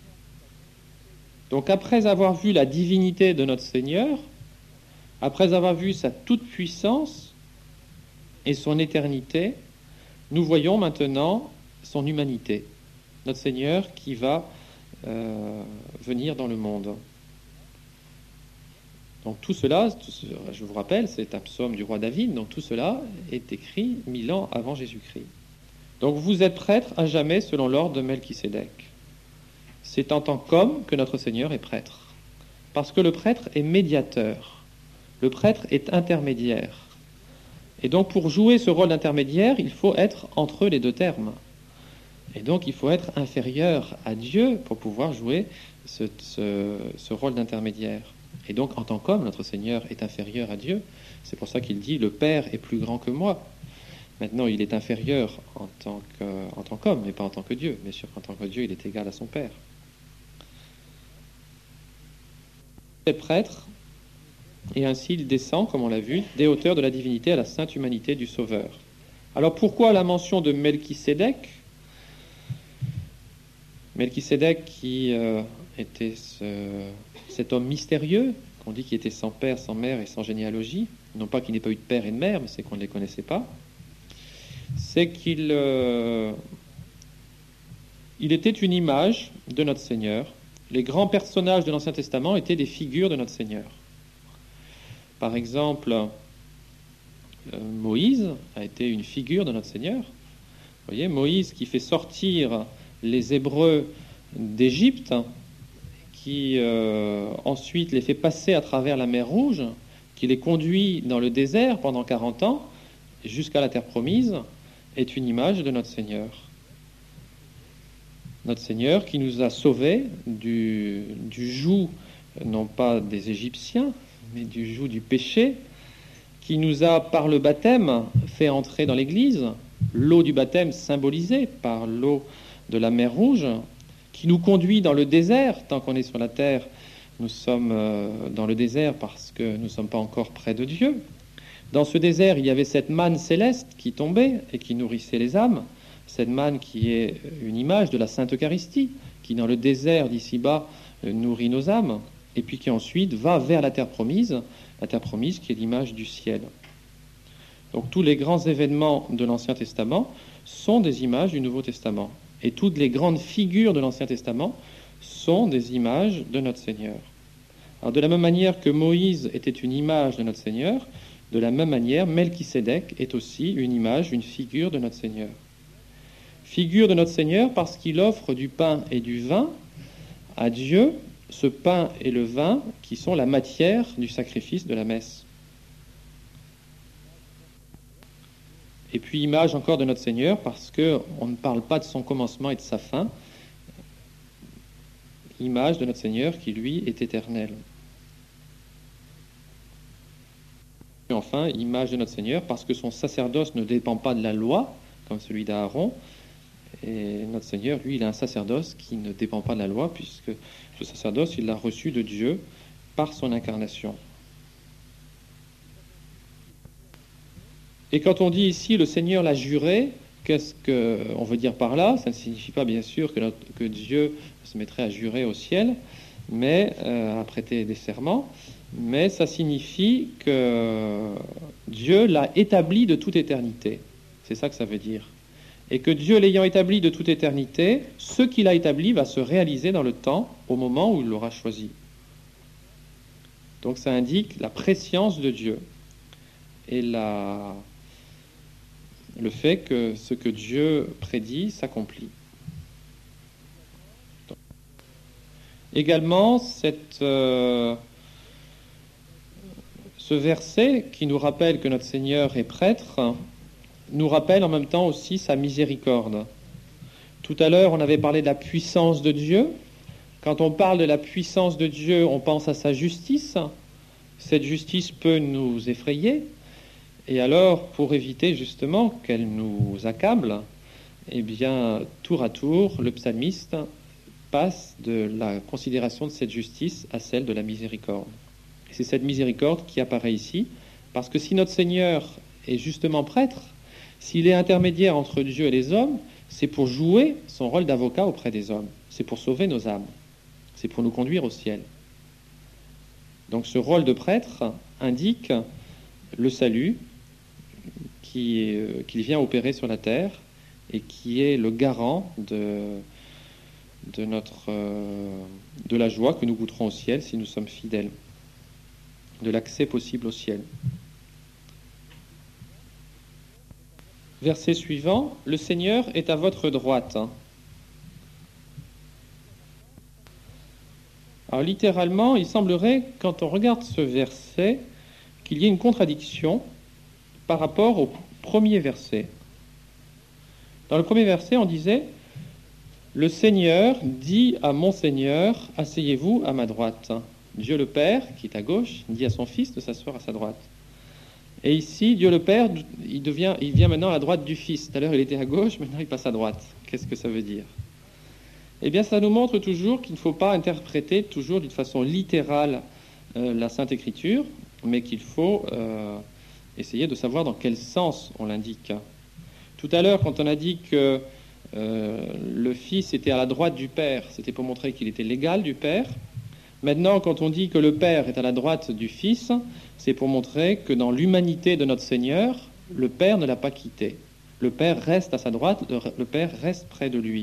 [SPEAKER 1] Donc après avoir vu la divinité de notre Seigneur, après avoir vu sa toute-puissance et son éternité, nous voyons maintenant son humanité. Notre Seigneur qui va venir dans le monde. Donc tout cela, je vous rappelle, c'est un psaume du roi David, donc tout cela est écrit 1000 ans avant Jésus-Christ. Donc vous êtes prêtres à jamais selon l'ordre de Melchisédek. C'est en tant qu'homme que notre Seigneur est prêtre. Parce que le prêtre est médiateur. Le prêtre est intermédiaire. Et donc pour jouer ce rôle d'intermédiaire, il faut être entre les deux termes. Et donc il faut être inférieur à Dieu pour pouvoir jouer ce rôle d'intermédiaire. Et donc en tant qu'homme, notre Seigneur est inférieur à Dieu. C'est pour ça qu'il dit « le Père est plus grand que moi ». Maintenant, il est inférieur en tant qu'homme, mais pas en tant que Dieu. Bien sûr qu'en tant que Dieu, il est égal à son Père. Les prêtres et ainsi il descend, comme on l'a vu, des hauteurs de la divinité à la sainte humanité du Sauveur. Alors pourquoi la mention de Melchisédek? Melchisédek qui était cet homme mystérieux, qu'on dit qu'il était sans père, sans mère et sans généalogie, non pas qu'il n'ait pas eu de père et de mère, mais c'est qu'on ne les connaissait pas, c'est qu'il il était une image de notre Seigneur. Les grands personnages de l'Ancien Testament étaient des figures de notre Seigneur. Par exemple, Moïse a été une figure de notre Seigneur. Vous voyez, Moïse qui fait sortir les Hébreux d'Égypte, qui ensuite les fait passer à travers la mer Rouge, qui les conduit dans le désert pendant 40 ans, jusqu'à la terre promise, est une image de notre Seigneur. Notre Seigneur qui nous a sauvés du joug, non pas des Égyptiens, mais du joug du péché, qui nous a, par le baptême, fait entrer dans l'Église, l'eau du baptême symbolisée par l'eau de la mer Rouge, qui nous conduit dans le désert. Tant qu'on est sur la terre, nous sommes dans le désert parce que nous ne sommes pas encore près de Dieu. Dans ce désert, il y avait cette manne céleste qui tombait et qui nourrissait les âmes. Cette manne qui est une image de la Sainte Eucharistie, qui dans le désert d'ici-bas nourrit nos âmes, et puis qui ensuite va vers la terre promise qui est l'image du ciel. Donc tous les grands événements de l'Ancien Testament sont des images du Nouveau Testament. Et toutes les grandes figures de l'Ancien Testament sont des images de notre Seigneur. Alors de la même manière que Moïse était une image de notre Seigneur, de la même manière, Melchisédek est aussi une image, une figure de notre Seigneur. Figure de notre Seigneur parce qu'il offre du pain et du vin à Dieu, ce pain et le vin qui sont la matière du sacrifice de la messe. Et puis image encore de notre Seigneur parce qu'on ne parle pas de son commencement et de sa fin. Image de notre Seigneur qui, lui, est éternel. Et enfin, image de notre Seigneur parce que son sacerdoce ne dépend pas de la loi, comme celui d'Aaron. Et notre Seigneur, lui, il a un sacerdoce qui ne dépend pas de la loi, puisque ce sacerdoce, il l'a reçu de Dieu par son incarnation. Et quand on dit ici, le Seigneur l'a juré, qu'est-ce qu'on veut dire par là? Ça ne signifie pas, bien sûr, que Dieu se mettrait à jurer au ciel, mais à prêter des serments, mais ça signifie que Dieu l'a établi de toute éternité. C'est ça que ça veut dire. Et que Dieu l'ayant établi de toute éternité, ce qu'il a établi va se réaliser dans le temps, au moment où il l'aura choisi. Donc ça indique la prescience de Dieu et le fait que ce que Dieu prédit s'accomplit. Également, ce verset qui nous rappelle que notre Seigneur est prêtre nous rappelle en même temps aussi sa miséricorde. Tout à l'heure, on avait parlé de la puissance de Dieu. Quand on parle de la puissance de Dieu, on pense à sa justice. Cette justice peut nous effrayer. Et alors, pour éviter justement qu'elle nous accable, eh bien, tour à tour, le psalmiste passe de la considération de cette justice à celle de la miséricorde. Et c'est cette miséricorde qui apparaît ici, parce que si notre Seigneur est justement prêtre, s'il est intermédiaire entre Dieu et les hommes, c'est pour jouer son rôle d'avocat auprès des hommes. C'est pour sauver nos âmes. C'est pour nous conduire au ciel. Donc ce rôle de prêtre indique le salut qu'il vient opérer sur la terre et qui est le garant de la joie que nous goûterons au ciel si nous sommes fidèles, de l'accès possible au ciel. Verset suivant, le Seigneur est à votre droite. Alors littéralement, il semblerait, quand on regarde ce verset, qu'il y ait une contradiction par rapport au premier verset. Dans le premier verset, on disait « Le Seigneur dit à mon Seigneur, asseyez-vous à ma droite. » Dieu le Père, qui est à gauche, dit à son Fils de s'asseoir à sa droite. Et ici, Dieu le Père, il vient maintenant à la droite du Fils. Tout à l'heure, il était à gauche, maintenant il passe à droite. Qu'est-ce que ça veut dire? Eh bien, ça nous montre toujours qu'il ne faut pas interpréter toujours d'une façon littérale la Sainte Écriture, mais qu'il faut essayer de savoir dans quel sens on l'indique. Tout à l'heure, quand on a dit que le Fils était à la droite du Père, c'était pour montrer qu'il était l'égal du Père. Maintenant, quand on dit que le Père est à la droite du Fils, c'est pour montrer que dans l'humanité de notre Seigneur, le Père ne l'a pas quitté. Le Père reste à sa droite, le Père reste près de lui.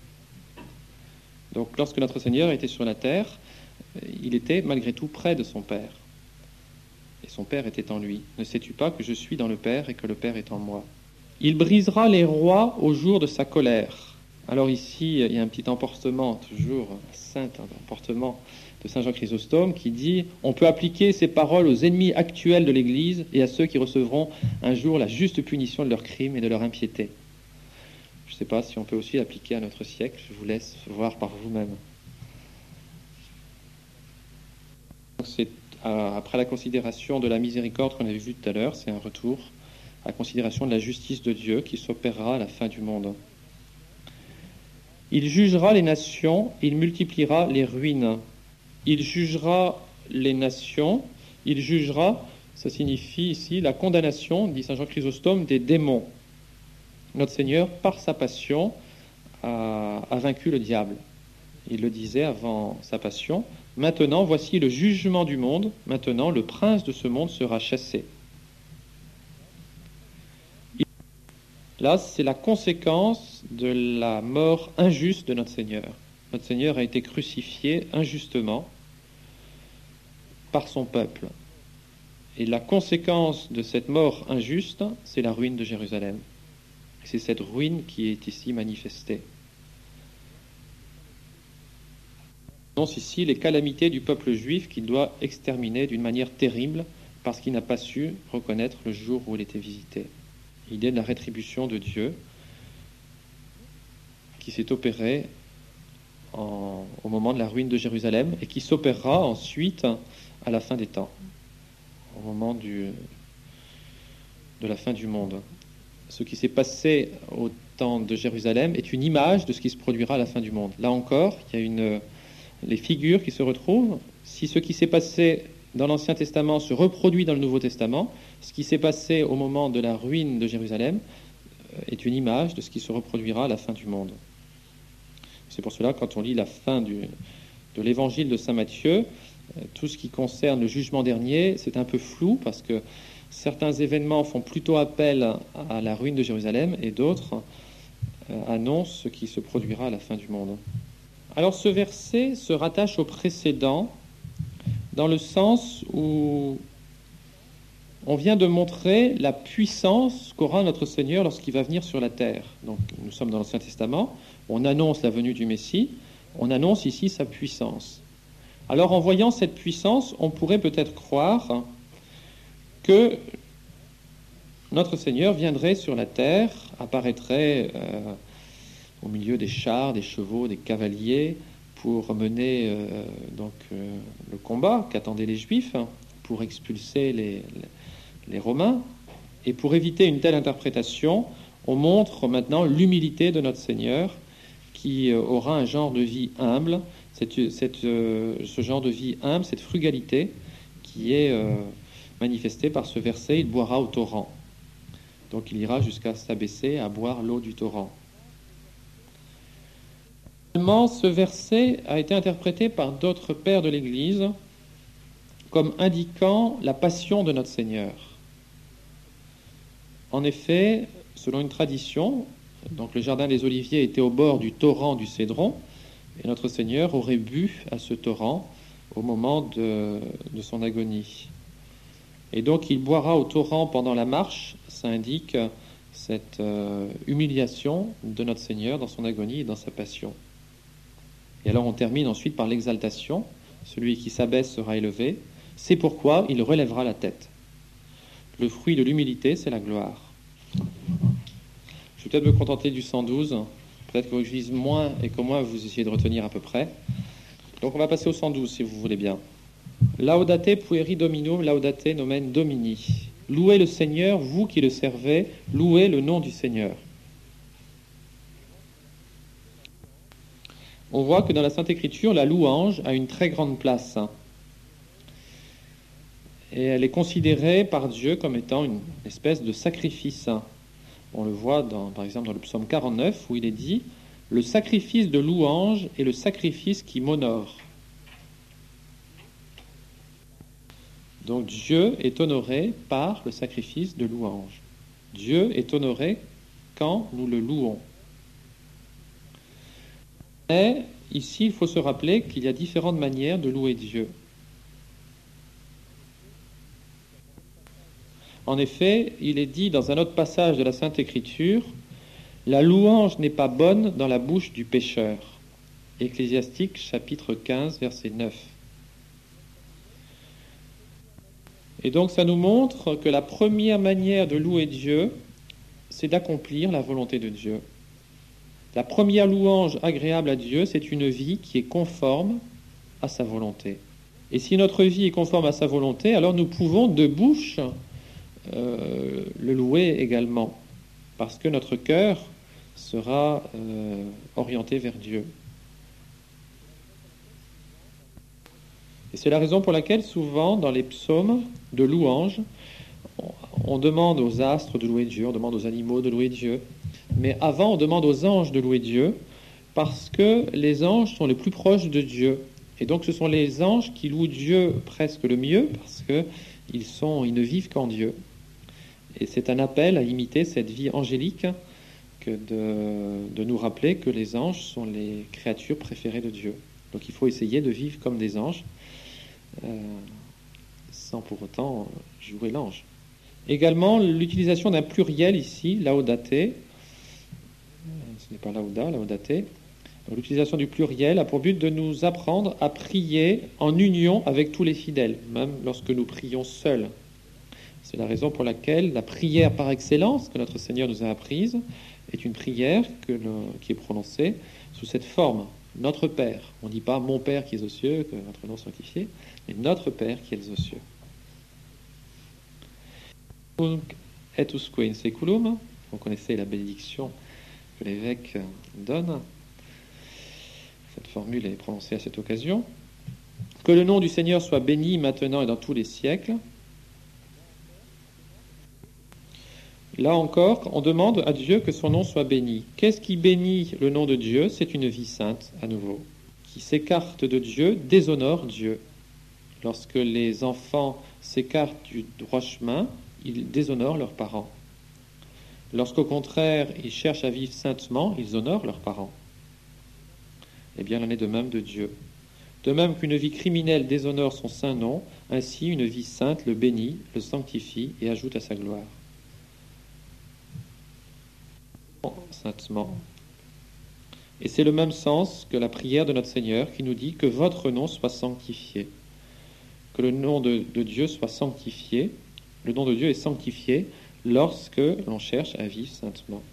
[SPEAKER 1] Donc lorsque notre Seigneur était sur la terre, il était malgré tout près de son Père. Et son Père était en lui. Ne sais-tu pas que je suis dans le Père et que le Père est en moi? Il brisera les rois au jour de sa colère. Alors ici, il y a un petit emportement, toujours saint emportement de Saint Jean Chrysostome, qui dit « On peut appliquer ces paroles aux ennemis actuels de l'Église et à ceux qui recevront un jour la juste punition de leurs crimes et de leur impiété. » Je ne sais pas si on peut aussi l'appliquer à notre siècle, je vous laisse voir par vous-même. C'est après la considération de la miséricorde qu'on avait vue tout à l'heure, c'est un retour à la considération de la justice de Dieu qui s'opérera à la fin du monde. Il jugera les nations, il multipliera les ruines. Il jugera les nations, il jugera, ça signifie ici la condamnation, dit Saint Jean Chrysostome, des démons. Notre Seigneur, par sa passion, a vaincu le diable. Il le disait avant sa passion. Maintenant, voici le jugement du monde. Maintenant, le prince de ce monde sera chassé. Là, c'est la conséquence de la mort injuste de notre Seigneur. Notre Seigneur a été crucifié injustement par son peuple. Et la conséquence de cette mort injuste, c'est la ruine de Jérusalem. Et c'est cette ruine qui est ici manifestée. On annonce ici les calamités du peuple juif qu'il doit exterminer d'une manière terrible parce qu'il n'a pas su reconnaître le jour où il était visité. L'idée de la rétribution de Dieu qui s'est opérée au moment de la ruine de Jérusalem et qui s'opérera ensuite à la fin des temps, au moment de la fin du monde. Ce qui s'est passé au temps de Jérusalem est une image de ce qui se produira à la fin du monde. Là encore, il y a les figures qui se retrouvent. Si ce qui s'est passé dans l'Ancien Testament se reproduit dans le Nouveau Testament, ce qui s'est passé au moment de la ruine de Jérusalem est une image de ce qui se reproduira à la fin du monde. C'est pour cela, quand on lit la fin de l'évangile de Saint Matthieu, tout ce qui concerne le jugement dernier, c'est un peu flou parce que certains événements font plutôt appel à la ruine de Jérusalem et d'autres annoncent ce qui se produira à la fin du monde. Alors ce verset se rattache au précédent dans le sens où on vient de montrer la puissance qu'aura notre Seigneur lorsqu'il va venir sur la terre. Donc nous sommes dans l'Ancien Testament, on annonce la venue du Messie, on annonce ici sa puissance. Alors en voyant cette puissance, on pourrait peut-être croire que notre Seigneur viendrait sur la terre, apparaîtrait au milieu des chars, des chevaux, des cavaliers, pour mener le combat qu'attendaient les Juifs, pour expulser les Romains. Et pour éviter une telle interprétation, on montre maintenant l'humilité de notre Seigneur, qui aura un genre de vie humble, ce genre de vie humble, cette frugalité qui est manifestée par ce verset, il boira au torrent. Donc il ira jusqu'à s'abaisser à boire l'eau du torrent. Ce verset a été interprété par d'autres pères de l'Église comme indiquant la passion de notre Seigneur. En effet, selon une tradition, donc le jardin des Oliviers était au bord du torrent du Cédron, et notre Seigneur aurait bu à ce torrent au moment de son agonie. Et donc il boira au torrent pendant la marche, ça indique cette humiliation de notre Seigneur dans son agonie et dans sa passion. Et alors on termine ensuite par l'exaltation, celui qui s'abaisse sera élevé, c'est pourquoi il relèvera la tête. Le fruit de l'humilité, c'est la gloire. Je vais peut-être me contenter du 112, peut-être que je lise moins et qu'au moins vous essayez de retenir à peu près. Donc on va passer au 112 si vous voulez bien. Laudate pueri Dominum, laudate nomen Domini. Louez le Seigneur, vous qui le servez, louez le nom du Seigneur. On voit que dans la Sainte Écriture, la louange a une très grande place. et elle est considérée par Dieu comme étant une espèce de sacrifice. On le voit par exemple dans le psaume 49 où il est dit « Le sacrifice de louange est le sacrifice qui m'honore ». Donc Dieu est honoré par le sacrifice de louange. Dieu est honoré quand nous le louons. Mais ici, il faut se rappeler qu'il y a différentes manières de louer Dieu. En effet, il est dit dans un autre passage de la Sainte Écriture, « La louange n'est pas bonne dans la bouche du pécheur ». Ecclésiastique chapitre 15, verset 9. Et donc ça nous montre que la première manière de louer Dieu, c'est d'accomplir la volonté de Dieu. La première louange agréable à Dieu, c'est une vie qui est conforme à sa volonté. Et si notre vie est conforme à sa volonté, alors nous pouvons de bouche le louer également, parce que notre cœur sera orienté vers Dieu. Et c'est la raison pour laquelle souvent dans les psaumes de louange, on demande aux astres de louer Dieu, on demande aux animaux de louer Dieu, mais avant on demande aux anges de louer Dieu, parce que les anges sont les plus proches de Dieu. Et donc ce sont les anges qui louent Dieu presque le mieux, parce qu'ils ne vivent qu'en Dieu. Et c'est un appel à imiter cette vie angélique que de nous rappeler que les anges sont les créatures préférées de Dieu. Donc il faut essayer de vivre comme des anges, sans pour autant jouer l'ange. Également, l'utilisation d'un pluriel ici, laudate, ce n'est pas lauda, laudate. Donc, l'utilisation du pluriel a pour but de nous apprendre à prier en union avec tous les fidèles, même lorsque nous prions seuls. C'est la raison pour laquelle la prière par excellence que notre Seigneur nous a apprise est une prière qui est prononcée sous cette forme. Notre Père. On ne dit pas « mon Père qui est aux cieux, que votre nom soit sanctifié », mais « notre Père qui est aux cieux ». Nunc et usque in seculum, vous connaissez la bénédiction que l'évêque donne. Cette formule est prononcée à cette occasion. Que le nom du Seigneur soit béni maintenant et dans tous les siècles. Là encore, on demande à Dieu que son nom soit béni. Qu'est-ce qui bénit le nom de Dieu? C'est une vie sainte, à nouveau. Qui s'écarte de Dieu, déshonore Dieu. Lorsque les enfants s'écartent du droit chemin, ils déshonorent leurs parents. Lorsqu'au contraire, ils cherchent à vivre saintement, ils honorent leurs parents. Eh bien, il en est de même de Dieu. De même qu'une vie criminelle déshonore son saint nom, ainsi une vie sainte le bénit, le sanctifie et ajoute à sa gloire. Saintement. Et c'est le même sens que la prière de notre Seigneur qui nous dit que votre nom soit sanctifié. Que le nom de Dieu soit sanctifié. Le nom de Dieu est sanctifié lorsque l'on cherche à vivre saintement.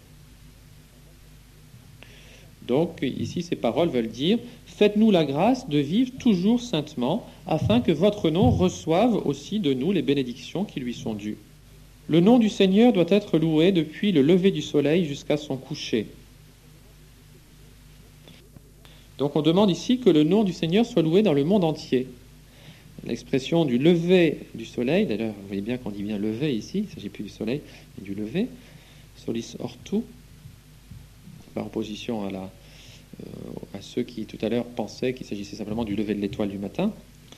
[SPEAKER 1] Donc ici ces paroles veulent dire « Faites-nous la grâce de vivre toujours saintement afin que votre nom reçoive aussi de nous les bénédictions qui lui sont dues. » Le nom du Seigneur doit être loué depuis le lever du soleil jusqu'à son coucher. Donc on demande ici que le nom du Seigneur soit loué dans le monde entier. L'expression du lever du soleil, d'ailleurs vous voyez bien qu'on dit bien lever ici, il ne s'agit plus du soleil, mais du lever, solis ortu, par opposition à ceux qui tout à l'heure pensaient qu'il s'agissait simplement du lever de l'étoile du matin.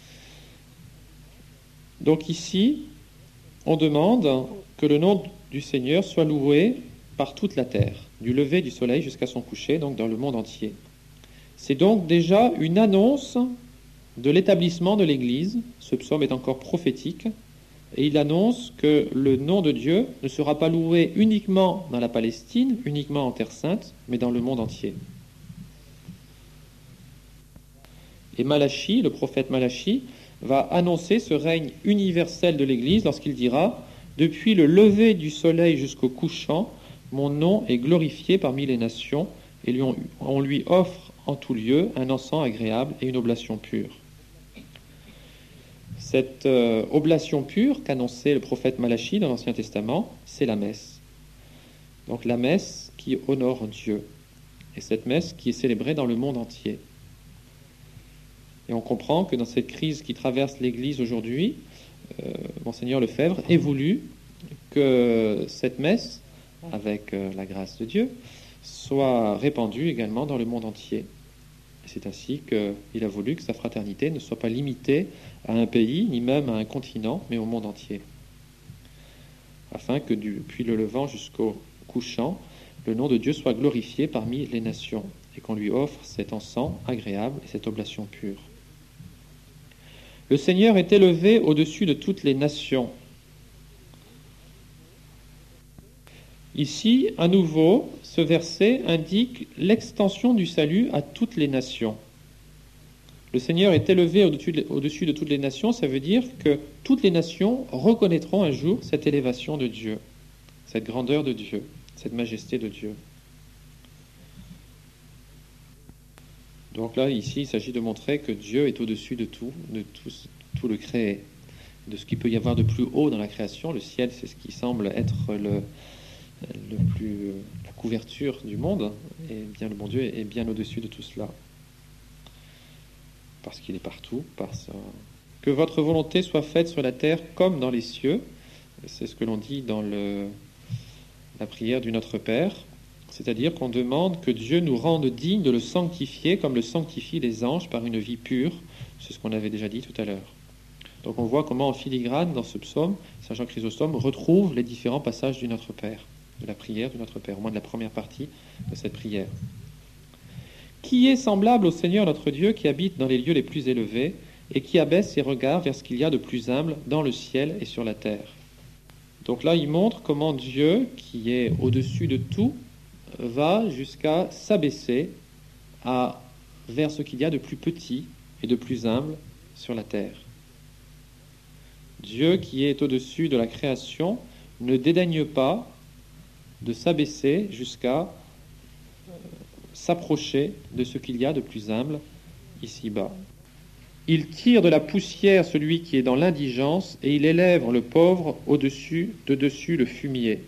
[SPEAKER 1] Donc ici, on demande que le nom du Seigneur soit loué par toute la terre, du lever du soleil jusqu'à son coucher, donc dans le monde entier. C'est donc déjà une annonce de l'établissement de l'Église. Ce psaume est encore prophétique, et il annonce que le nom de Dieu ne sera pas loué uniquement dans la Palestine, uniquement en Terre Sainte, mais dans le monde entier. Et Malachie, le prophète Malachie, va annoncer ce règne universel de l'Église lorsqu'il dira « Depuis le lever du soleil jusqu'au couchant, mon nom est glorifié parmi les nations, et on lui offre en tout lieu un encens agréable et une oblation pure. » Cette oblation pure qu'annonçait le prophète Malachie dans l'Ancien Testament, c'est la messe. Donc la messe qui honore Dieu, et cette messe qui est célébrée dans le monde entier. Et on comprend que dans cette crise qui traverse l'Église aujourd'hui, Monseigneur Lefebvre ait voulu que cette messe, avec la grâce de Dieu, soit répandue également dans le monde entier. Et c'est ainsi qu'il a voulu que sa fraternité ne soit pas limitée à un pays, ni même à un continent, mais au monde entier. Afin que depuis le levant jusqu'au couchant, le nom de Dieu soit glorifié parmi les nations, et qu'on lui offre cet encens agréable et cette oblation pure. Le Seigneur est élevé au-dessus de toutes les nations. Ici, à nouveau, ce verset indique l'extension du salut à toutes les nations. Le Seigneur est élevé au-dessus de toutes les nations, ça veut dire que toutes les nations reconnaîtront un jour cette élévation de Dieu, cette grandeur de Dieu, cette majesté de Dieu. Donc là, ici, il s'agit de montrer que Dieu est au-dessus de tout le créé, de ce qu'il peut y avoir de plus haut dans la création. Le ciel, c'est ce qui semble être la couverture du monde, et bien le bon Dieu est bien au-dessus de tout cela. Parce qu'il est partout, que votre volonté soit faite sur la terre comme dans les cieux. C'est ce que l'on dit dans la prière du Notre Père, c'est-à-dire qu'on demande que Dieu nous rende dignes de le sanctifier comme le sanctifie les anges par une vie pure. C'est ce qu'on avait déjà dit tout à l'heure. Donc on voit comment en filigrane, dans ce psaume, Saint Jean Chrysostome retrouve les différents passages du Notre Père, de la prière du Notre Père, au moins de la première partie de cette prière. Qui est semblable au Seigneur notre Dieu qui habite dans les lieux les plus élevés et qui abaisse ses regards vers ce qu'il y a de plus humble dans le ciel et sur la terre. Donc là, il montre comment Dieu, qui est au-dessus de tout, va jusqu'à s'abaisser vers ce qu'il y a de plus petit et de plus humble sur la terre. Dieu, qui est au-dessus de la création, ne dédaigne pas de s'abaisser jusqu'à s'approcher de ce qu'il y a de plus humble ici-bas. Il tire de la poussière celui qui est dans l'indigence et il élève le pauvre de dessus le fumier.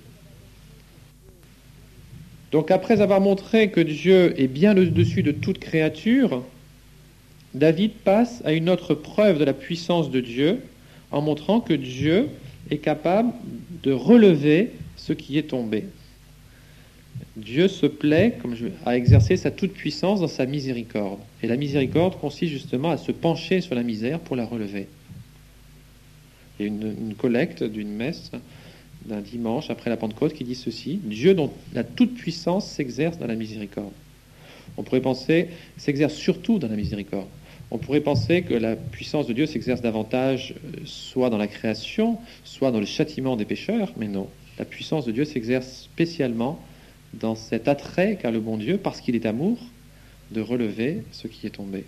[SPEAKER 1] Donc après avoir montré que Dieu est bien au-dessus de toute créature, David passe à une autre preuve de la puissance de Dieu en montrant que Dieu est capable de relever ce qui est tombé. Dieu se plaît à exercer sa toute-puissance dans sa miséricorde. Et la miséricorde consiste justement à se pencher sur la misère pour la relever. Il y a une collecte d'une messe d'un dimanche après la Pentecôte qui dit ceci: Dieu dont la toute-puissance s'exerce dans la miséricorde. On pourrait penser, s'exerce surtout dans la miséricorde. On pourrait penser que la puissance de Dieu s'exerce davantage soit dans la création, soit dans le châtiment des pécheurs, mais non. La puissance de Dieu s'exerce spécialement dans cet attrait qu'a le bon Dieu, parce qu'il est amour, de relever ce qui est tombé.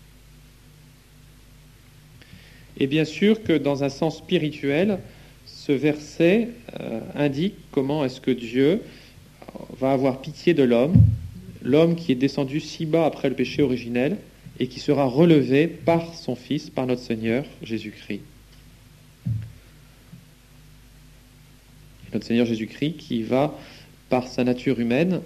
[SPEAKER 1] Et bien sûr que dans un sens spirituel, ce verset indique comment est-ce que Dieu va avoir pitié de l'homme qui est descendu si bas après le péché originel, et qui sera relevé par son Fils, par notre Seigneur Jésus-Christ. Notre Seigneur Jésus-Christ qui va, par sa nature humaine,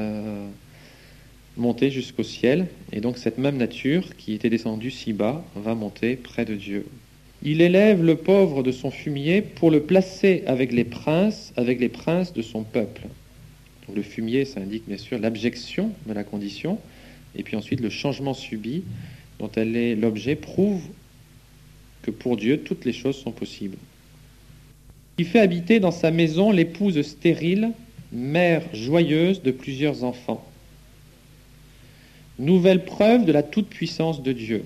[SPEAKER 1] monter jusqu'au ciel, et donc cette même nature qui était descendue si bas va monter près de Dieu. Il élève le pauvre de son fumier pour le placer avec les princes de son peuple. Donc le fumier, ça indique bien sûr l'abjection de la condition, et puis ensuite le changement subi dont elle est l'objet prouve que pour Dieu toutes les choses sont possibles. Il fait habiter dans sa maison l'épouse stérile, mère joyeuse de plusieurs enfants. Nouvelle preuve de la toute-puissance de Dieu.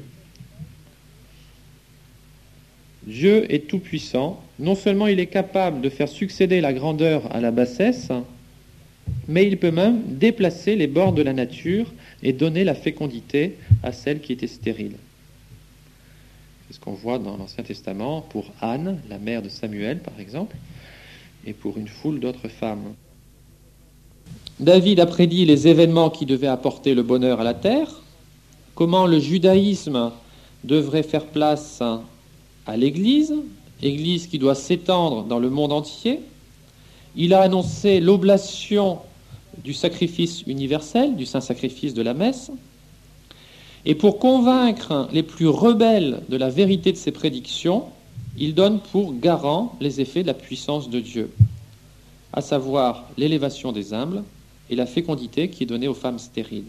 [SPEAKER 1] Dieu est tout-puissant. Non seulement il est capable de faire succéder la grandeur à la bassesse, mais il peut même déplacer les bords de la nature et donner la fécondité à celle qui était stérile. C'est ce qu'on voit dans l'Ancien Testament pour Anne, la mère de Samuel par exemple, et pour une foule d'autres femmes. David a prédit les événements qui devaient apporter le bonheur à la terre, comment le judaïsme devrait faire place à l'Église, Église qui doit s'étendre dans le monde entier. Il a annoncé l'oblation du sacrifice universel, du saint sacrifice de la messe. Et pour convaincre les plus rebelles de la vérité de ses prédictions, il donne pour garant les effets de la puissance de Dieu, à savoir l'élévation des humbles et la fécondité qui est donnée aux femmes stériles.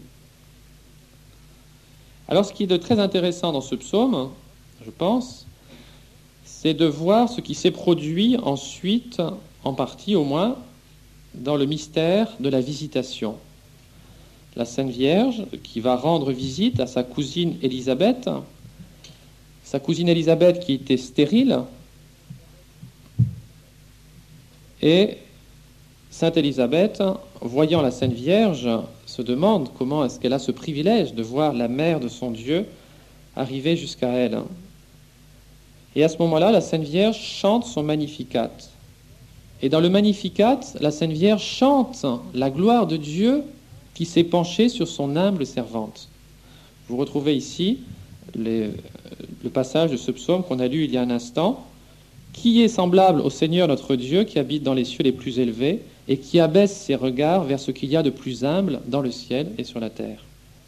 [SPEAKER 1] Alors ce qui est de très intéressant dans ce psaume, je pense, c'est de voir ce qui s'est produit ensuite, en partie au moins, dans le mystère de la visitation. La Sainte Vierge qui va rendre visite à sa cousine Élisabeth, qui était stérile, et Sainte Élisabeth, voyant la Sainte Vierge, se demande comment est-ce qu'elle a ce privilège de voir la mère de son Dieu arriver jusqu'à elle. Et à ce moment-là, la Sainte Vierge chante son Magnificat. Et dans le Magnificat, la Sainte Vierge chante la gloire de Dieu qui s'est penchée sur son humble servante. Vous retrouvez ici le passage de ce psaume qu'on a lu il y a un instant. Qui est semblable au Seigneur notre Dieu qui habite dans les cieux les plus élevés et qui abaisse ses regards vers ce qu'il y a de plus humble dans le ciel et sur la terre.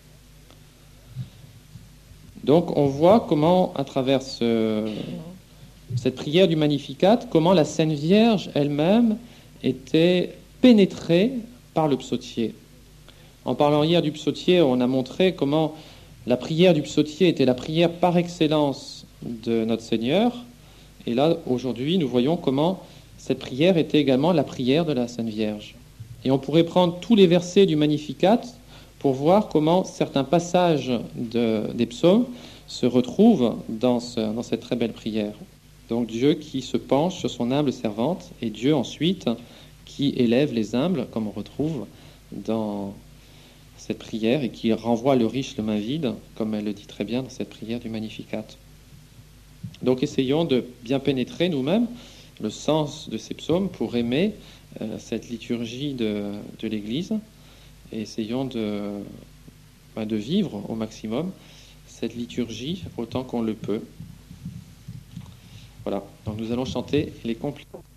[SPEAKER 1] Donc on voit comment, à travers cette prière du Magnificat, comment la Sainte Vierge elle-même était pénétrée par le psautier. En parlant hier du psautier, on a montré comment la prière du psautier était la prière par excellence de notre Seigneur. Et là, aujourd'hui, nous voyons comment cette prière était également la prière de la Sainte Vierge. Et on pourrait prendre tous les versets du Magnificat pour voir comment certains passages des psaumes se retrouvent dans cette très belle prière. Donc Dieu qui se penche sur son humble servante, et Dieu ensuite qui élève les humbles, comme on retrouve dans cette prière, et qui renvoie le riche le main vide, comme elle le dit très bien dans cette prière du Magnificat. Donc essayons de bien pénétrer nous-mêmes le sens de ces psaumes pour aimer cette liturgie de l'Église, et essayons de vivre au maximum cette liturgie autant qu'on le peut. Voilà, donc nous allons chanter les compliments.